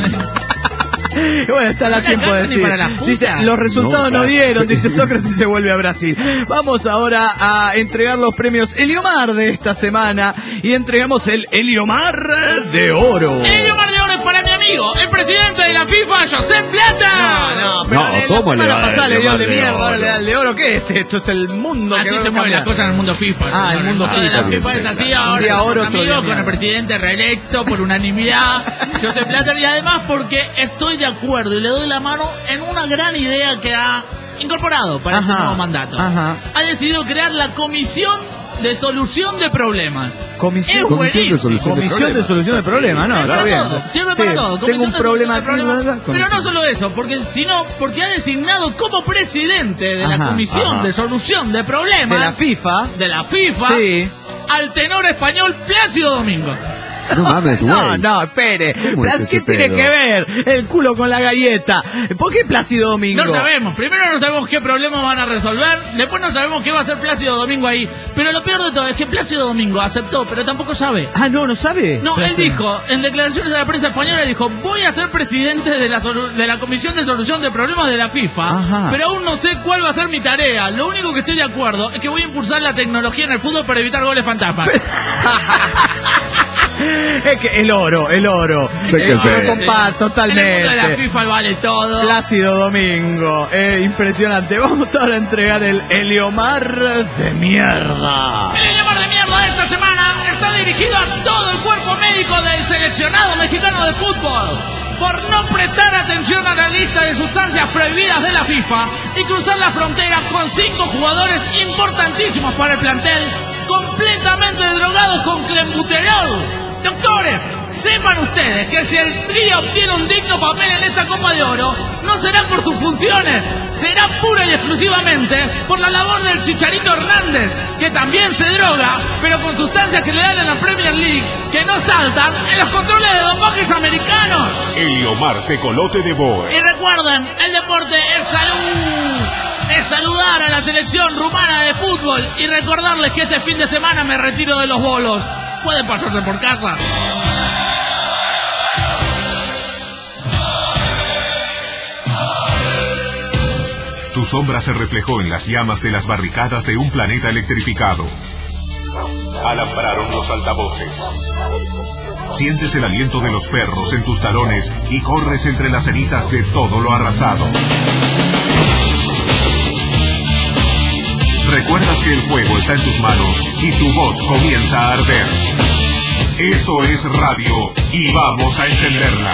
Bueno, estará No tiempo de alcanza ni decir. para las putas. Dice, los resultados No, no, claro. dieron, Sí. dice Sócrates y se vuelve a Brasil. Vamos ahora a entregar los premios Eliomar de esta semana y entregamos el Eliomar de Oro. El Eliomar de Oro es para mi amigo, el presidente de la FIFA, Josep Plata. No, no, pero No, la ¿cómo le semana va a dar pasada le dio el de Eliomar de mierda, ahora Oro? le da el de oro. ¿Qué es esto? Es el mundo que Así va se a mueven las cambiar. cosas en el mundo FIFA. Ah, el mundo Lo de la FIFA. FIFA es así, Un ahora día somos oro, otro día amigos con mierda. el presidente reelecto por unanimidad, Josep Plata, y además porque estoy de acuerdo y le doy la mano en una gran idea que ha incorporado para este Ajá, nuevo mandato. ajá. Ha decidido crear la Comisión de Solución de Problemas. Comisión, Es Comisión de buenísimo. solución de Comisión de problemas. solución de problemas, no, Sirve está para bien. todo, sirve Sí, para todo. tengo Comisión un de problema solución de problemas. aquí, Pero no solo eso, porque sino porque ha designado como presidente de la Ajá, Comisión ajá. de Solución de Problemas de la FIFA. de la FIFA Sí. al tenor español Plácido Domingo. No mames, güey. No, no, espere. ¿Cómo es ¿Qué ese tiene pedo? que ver el culo con la galleta? ¿Por qué Plácido Domingo? No sabemos. Primero no sabemos qué problemas van a resolver. Después no sabemos qué va a hacer Plácido Domingo ahí. Pero lo peor de todo es que Plácido Domingo aceptó, pero tampoco sabe. Ah, no, no sabe. No, él Plácido. dijo, en declaraciones a la prensa española, dijo, voy a ser presidente de la, solu- de la Comisión de Solución de Problemas de la FIFA, Ajá. pero aún no sé cuál va a ser mi tarea. Lo único que estoy de acuerdo es que voy a impulsar la tecnología en el fútbol para evitar goles fantasmas. Es que el oro, el oro. Sí, que Eh, sí. lo compa- En totalmente. el mundo de la FIFA vale todo. Plácido Domingo, eh, impresionante. Vamos ahora a entregar el Heliomar de mierda. El Heliomar de mierda de esta semana está dirigido a todo el cuerpo médico del seleccionado mexicano de fútbol por no prestar atención a la lista de sustancias prohibidas de la FIFA y cruzar la frontera con cinco jugadores importantísimos para el plantel completamente drogados con clenbuterol. Doctores, sepan ustedes que si el Tri obtiene un digno papel en esta Copa de Oro, no será por sus funciones, será pura y exclusivamente por la labor del Chicharito Hernández, que también se droga, pero con sustancias que le dan en la Premier League, que no saltan en los controles de dopajes americanos. Heliomar Tecolote de Boe. Y recuerden, el deporte es salud. Es saludar a la selección rumana de fútbol y recordarles que este fin de semana me retiro de los bolos. Pueden pasarse por casa. Tu sombra se reflejó en las llamas de las barricadas de un planeta electrificado. Alambraron los altavoces. Sientes el aliento de los perros en tus talones y corres entre las cenizas de todo lo arrasado. Recuerdas que el fuego está en tus manos y tu voz comienza a arder. Eso es radio y vamos a encenderla.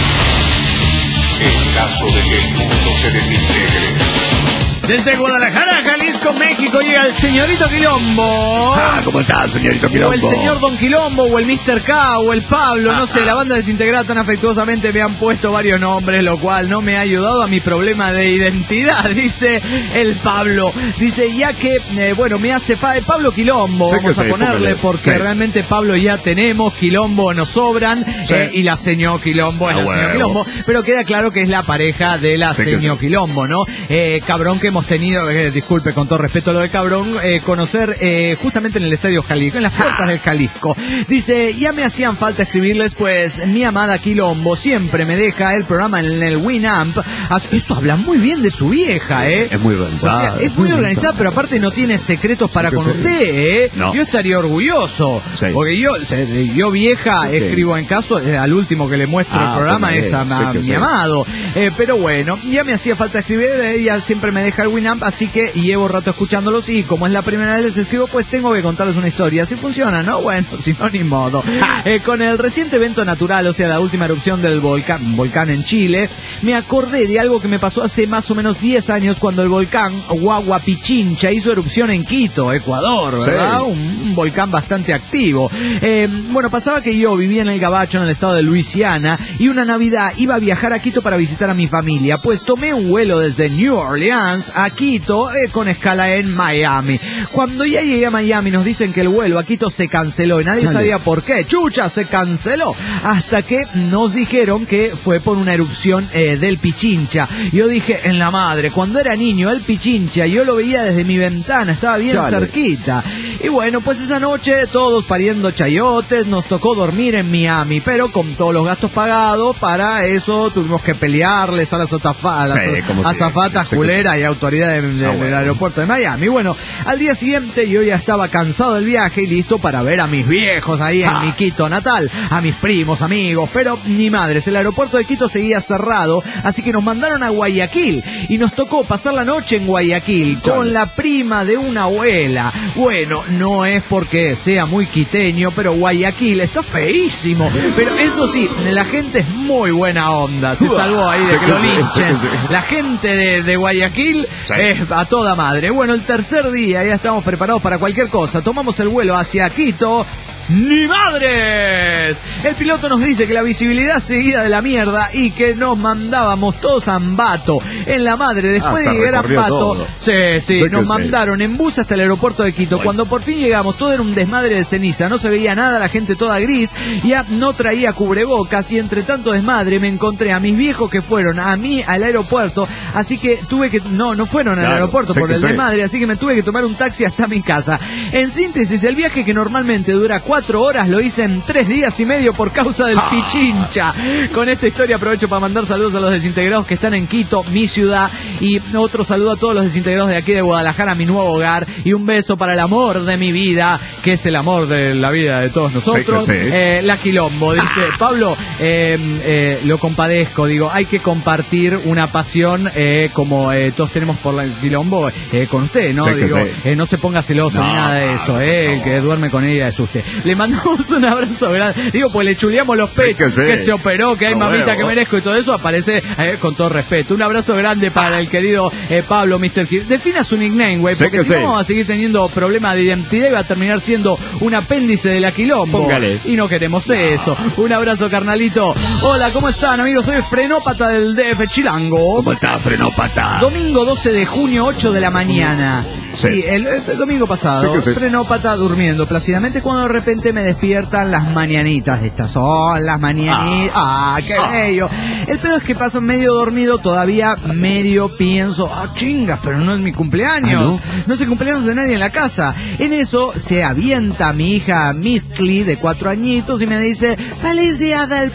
En caso de que el mundo se desintegre. Desde Guadalajara, Jalisco, México, llega el señorito Quilombo. Ah, ¿cómo estás, señorito O Quilombo? el señor Don Quilombo, o el mister K, o el Pablo, no sé, la banda desintegrada tan afectuosamente me han puesto varios nombres, lo cual no me ha ayudado a mi problema de identidad, dice el Pablo. Dice, ya que, eh, bueno, me hace fa Pablo Quilombo, Sí, vamos que a sí, ponerle, póngale. porque Sí. realmente Pablo ya tenemos, Quilombo nos sobran, Sí. eh, y la señor Quilombo es Ah, la señor huevo. Quilombo, pero queda claro que es la pareja de la Sí, que señor sí. Quilombo, ¿no? Eh, cabrón que hemos tenido, eh, disculpe con todo respeto lo de cabrón, eh, conocer eh, justamente en el Estadio Jalisco, en las puertas del Jalisco. Dice, ya me hacían falta escribirles, pues mi amada Quilombo siempre me deja el programa en el Winamp. Eso habla muy bien de su vieja, ¿eh? Es muy O organizada. sea, es muy organizada, pero aparte no tiene secretos para que con sí. usted, ¿eh? No. Yo estaría orgulloso. Sí. Porque yo, se- yo vieja, Ok. escribo en caso, eh, al último que le muestro Ah, el programa ponele. es a, Sí a que mi sí. amado. Eh, pero bueno, ya me hacía falta escribir, ella siempre me deja el Winamp, así que llevo rato escuchándolos y como es la primera vez que les escribo, pues tengo que contarles una historia. Si funciona, ¿no? Bueno, si no, ni modo. Eh, con el reciente evento natural, o sea, la última erupción del volcán, volcán en Chile, me acordé de algo que me pasó hace más o menos diez años cuando el volcán Huahuapichincha hizo erupción en Quito, Ecuador, ¿verdad? Sí. Un, un volcán bastante activo. Eh, bueno, pasaba que yo vivía en el Gabacho, en el estado de Luisiana, y una Navidad iba a viajar a Quito para visitar a mi familia, pues tomé un vuelo desde New Orleans a Quito eh, con escala en Miami. Cuando ya llegué a Miami nos dicen que el vuelo a Quito se canceló y nadie Chale. sabía por qué. ¡Chucha! Se canceló. Hasta que nos dijeron que fue por una erupción eh, del Pichincha. Yo dije, en la madre, cuando era niño, el Pichincha, yo lo veía desde mi ventana, estaba bien Chale. cerquita. Y bueno, pues esa noche todos pariendo chayotes, nos tocó dormir en Miami, pero con todos los gastos pagados, para eso tuvimos que pelearles a las, otafa- a las Sí, como si- azafatas sí que culeras y autoridades de- de- Ah, del bueno. aeropuerto de Miami. Bueno, al día siguiente yo ya estaba cansado del viaje y listo para ver a mis viejos ahí en Ah. mi Quito natal, a mis primos, amigos, pero ni madres, el aeropuerto de Quito seguía cerrado, así que nos mandaron a Guayaquil y nos tocó pasar la noche en Guayaquil Chale. con la prima de una abuela. Bueno, no es porque sea muy quiteño, pero Guayaquil está feísimo. Pero eso sí, la gente es muy buena onda. Se salvó ahí de Sí que que lo sí, linchen. sí que sí. La gente de, de Guayaquil Sí. es a toda madre. Bueno, el tercer día ya estamos preparados para cualquier cosa. Tomamos el vuelo hacia Quito. ¡Ni madres! El piloto nos dice que la visibilidad seguida de la mierda y que nos mandábamos todos a Ambato. En la madre, después Ah, de se llegar a recorrió Ambato, todo. sí, sí, Sí que nos sí. mandaron en bus hasta el aeropuerto de Quito. Cuando por fin llegamos, todo era un desmadre de ceniza, no se veía nada, la gente toda gris, ya no traía cubrebocas y entre tanto desmadre me encontré a mis viejos que fueron a mí al aeropuerto, así que tuve que, no, no fueron al Claro, aeropuerto sé por que el sé. desmadre, así que me tuve que tomar un taxi hasta mi casa. En síntesis, el viaje que normalmente dura cuatro veinticuatro horas, lo hice en tres días y medio por causa del Pichincha. Con esta historia aprovecho para mandar saludos a los desintegrados que están en Quito, mi ciudad, y otro saludo a todos los desintegrados de aquí de Guadalajara, mi nuevo hogar, y un beso para el amor de mi vida, que es el amor de la vida de todos nosotros. Sí, sí. Eh, la Quilombo, dice Pablo, eh, eh, lo compadezco, digo, hay que compartir una pasión eh, como eh, todos tenemos por la Quilombo eh, con usted, ¿no? Sí, Digo, sí. eh, no se ponga celoso No, ni nada de eso, eh, no. el que duerme con ella es usted. Le mandamos un abrazo grande, digo, pues le chuleamos los Sí, pechos, que sí. que se operó, que hay No, mamita bueno. que merezco y todo eso, aparece eh, con todo respeto. Un abrazo grande para el querido eh, Pablo, mister Gil. Defina su nickname, güey, Sí, porque que si no sí. vamos a seguir teniendo problemas de identidad y va a terminar siendo un apéndice de la Quilombo. Póngale. Y no queremos eso. Un abrazo, carnalito. Hola, ¿cómo están, amigos? Soy Frenópata del D F Chilango. ¿Cómo está, Frenópata? Domingo doce de junio, ocho de la mañana. Sí, Sí. el, el domingo pasado, Sí, que sí. Frenópata durmiendo plácidamente cuando de repente me despiertan las mañanitas. Estas son las mañanitas. ¡Ah, qué bello! El pedo es que paso medio dormido, todavía medio pienso, ¡ah, chingas! Pero no es mi cumpleaños. Ah, ¿no? No es el cumpleaños de nadie en la casa. En eso se avienta mi hija Mistli, de cuatro añitos, y me dice, ¡Feliz Día del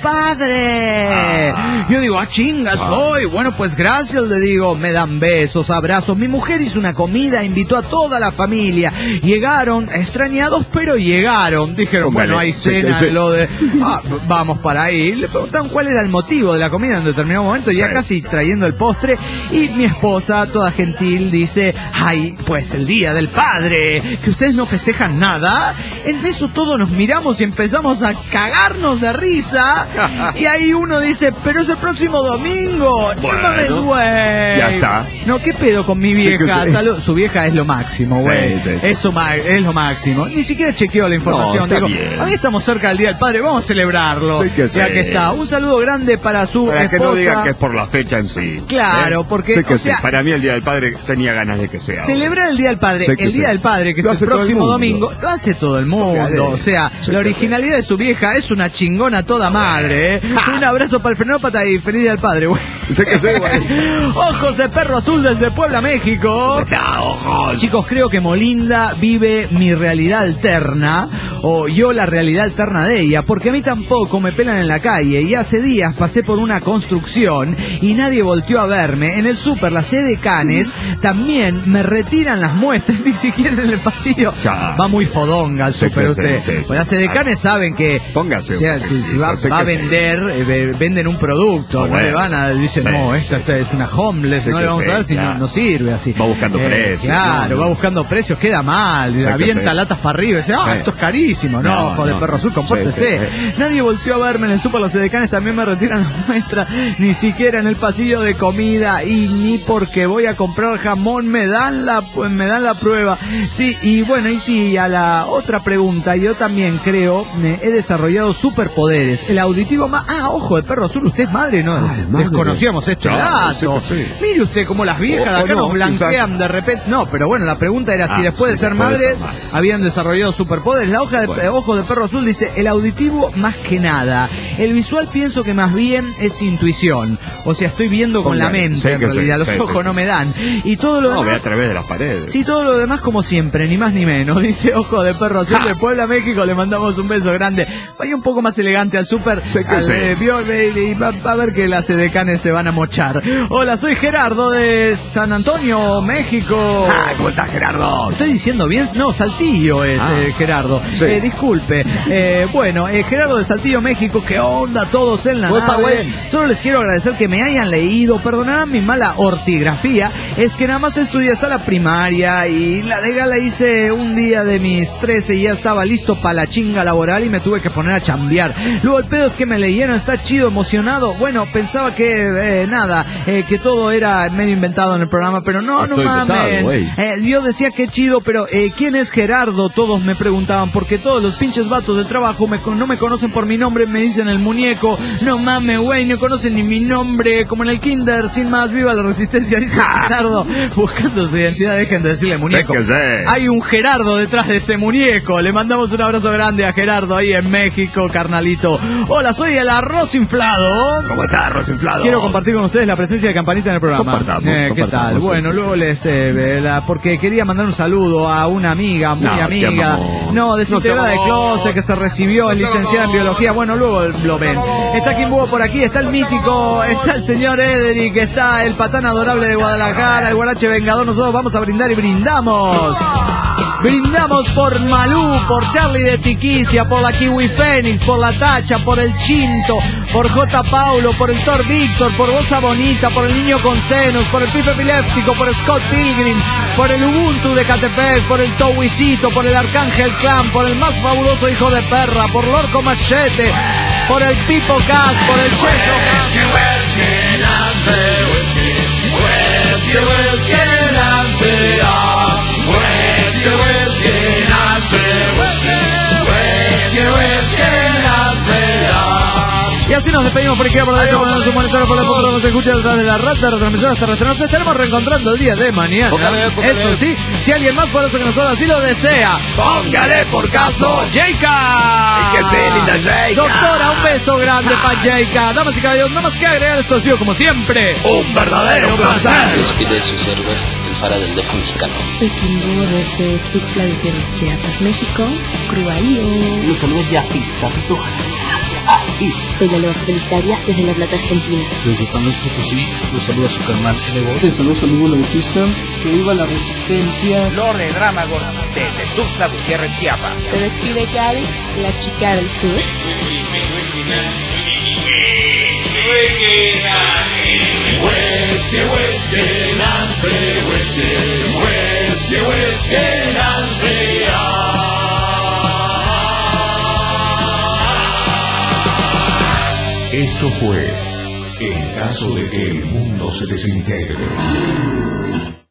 Padre! Yo digo, ¡ah, chingas hoy! Bueno, pues gracias, le digo. Me dan besos, abrazos. Mi mujer hizo una comida, invitó a toda la familia. Llegaron, extrañados, pero llegaron. Dijeron, Póngale. bueno, hay Sí, cena, sí. lo de... Ah, vamos para ahí. Le preguntaron cuál era el motivo de la comida en determinado momento, ya Sí. casi trayendo el postre. Y mi esposa, toda gentil, dice, ay, pues el Día del Padre, que ustedes no festejan nada. En eso todos nos miramos y empezamos a cagarnos de risa. Y ahí uno dice, pero es el próximo domingo. No Bueno, mames, güey. ya está. No, ¿qué pedo con mi Sí, que vieja? sí. Salud. Su vieja es lo máximo, güey. Sí, sí, sí. Eso ma- es lo máximo. Ni siquiera chequeó la información. No, está Digo, bien. a mí estamos cerca del Día del Padre, vamos a celebrarlo. Sí, que ya sí. que está. Un saludo grande para su Para que esposa. no digan que es por la fecha en sí. Claro, ¿Eh? porque, Sí que o sí. sea, Para mí el Día del Padre tenía ganas de que sea. celebrar el Día del Padre, Sí que el sí. Día del Padre, que Lo es hace el todo el próximo mundo. domingo, lo hace todo el mundo. Póngale. O sea, Sí la que originalidad de su vieja es una chingona toda madre, ¿eh? Un abrazo para el Frenópata y feliz Día del Padre, güey. Sí que sí, güey. Ojos de perro azul desde Puebla, México. Está, ojos. Chicos, creo que Molinda vive mi realidad alterna, o yo la realidad alterna de ella, porque a mí tampoco me pelan en la calle, y hace días pasé por una construcción y nadie volteó a verme. En el súper, las edecanes también me retiran las muestras, ni siquiera en el pasillo. Ya. Va muy fodonga al Sí súper que usted. sí, sí, sí. Pues las edecanes saben que, Póngase o sea, un si, si va, poquitito, sí va a que sí. vender, eh, ve- venden un producto, Ah, no bueno. le van a, dicen, Sí, no, esta, sí, esta es una homeless, Sí no que le vamos sí, a dar si no, claro. no sirve así. Va buscando precios, Claro, no, no. va buscando precios, queda mal, Sí que avienta sí. latas para arriba y dice, ah, Sí. esto es carísimo. No, No, ojo de no. perro azul, compórtese. Sí, sí, Nadie volteó a verme en el súper, los edecanes también me retiran las muestras, ni siquiera en el pasillo de comida, y ni porque voy a comprar jamón me dan la pues, me dan la prueba. Sí, y bueno, y sí, a la otra pregunta, yo también creo, eh, he desarrollado superpoderes. El auditivo más... Ah, ojo de perro azul, usted es madre, ¿no? Ah, es madre. Desconocíamos este Claro, dato. sí, sí. Mire usted cómo las viejas de O- o acá no, nos blanquean quizás. de repente. No, pero bueno, la pregunta era si Ah, después sí, de ser después de madre ser madre. habían desarrollado superpoderes. La hoja de Bueno. ojo de perro azul dice, el auditivo más que nada. El visual pienso que más bien es intuición. O sea, estoy viendo con la Póngale. mente, Sí, en que sí, realidad. Los sí, ojos sí. no me dan. Y todo lo No, ve demás... a través de las paredes. Sí, todo lo demás como siempre, ni más ni menos. Dice Ojo de Perro Azul de Puebla, México. Le mandamos un beso grande. Vaya un poco más elegante al súper. Sí que al, sí. eh, vio- y va, va a ver que las edecanes se van a mochar. Hola, soy Gerardo de San Antonio, México. Ah, ¿cómo estás, Gerardo? ¿Estoy diciendo bien? No, Saltillo es Ah, eh, Gerardo. sí. Eh, disculpe. Eh, bueno, eh, Gerardo de Saltillo, México. ¿Qué onda todos en la ¿Cómo está, nave? güey? Solo les quiero agradecer que me hayan leído. Perdonarán mi mala ortigrafía. Es que nada más estudié hasta la primaria y la de gala hice un día de mis trece y ya estaba listo para la chinga laboral y me tuve que poner a chambear. Luego el pedo es que me leyeron, está chido, emocionado. Bueno, pensaba que eh, nada, eh, que todo era medio inventado en el programa, pero no, no Estoy mames. inventado, güey. Eh, yo decía que chido, pero eh, ¿quién es Gerardo? Todos me preguntaban, porque todos los pinches vatos del trabajo me, con- no me conocen por mi nombre, me dicen el muñeco. No mames, güey, no conocen ni mi nombre, como en el kinder, sin más, viva la resistencia, dice Gerardo, buscando su identidad, dejen de decirle muñeco. que sí. Hay un Gerardo detrás de ese muñeco. Le mandamos un abrazo grande a Gerardo ahí en México, carnalito. Hola, soy el arroz inflado. ¿Cómo estás, arroz inflado? Quiero compartir con ustedes la presencia de Campanita en el programa. Compartamos, Eh, ¿Qué compartamos, tal? sí, Bueno, sí, luego les... eh, la- porque quería mandar un saludo a una amiga, muy No, amiga. seamos- No, no desintegrada integrada de Closet, que se recibió, es licenciada en biología. Bueno, luego lo ven. Está Kim Búho por aquí, está el mítico, está el señor Ederic, está el patán adorable de Guadalajara, el guarache vengador. Nosotros vamos a brindar y brindamos. Brindamos por Malú, por Charlie de Tiquicia, por la Kiwi Fénix, por la Tacha, por el Chinto, por J. Paulo, por el Thor Víctor, por Bosa Bonita, por el Niño con Senos, por el Pipe Epiléptico, por Scott Pilgrim, por el Ubuntu de Catepec, por el Towisito, por el Arcángel Clan, por el más fabuloso hijo de perra, por Lorco Machete, por el Pipo Cast, por el Checho Y así nos despedimos por izquierda, por la derecha, por el monitor, por la foto, nos escucha detrás de la rata, retransmisión hasta rastro. Nos estaremos reencontrando el día de mañana. Póngale, póngale. Eso sí, si alguien más poderoso que nosotros así lo desea, Póngale por caso. J-K. Y que sí, linda J-K. Doctora, un beso grande para J-K. Damas y caballeros, nada más que agregar, esto ha sido como siempre un verdadero placer. Despide su server, el Fara del Dejo Mexicano. Soy Kim Búho desde Tuxtla Gutiérrez, Chiapas, México. Cruaío. Los saludos de Afita. Soy la Loba Solitaria desde La Plata, Argentina. Desde San Luis Potosí, los saluda su carnal Evo. Desde los saludos de Houston, que viva la resistencia. Lore Drámago desde Tuxtla Gutiérrez, Chiapas. Se despide Cádiz, la chica del sur. Esto fue En caso de que el mundo se desintegre.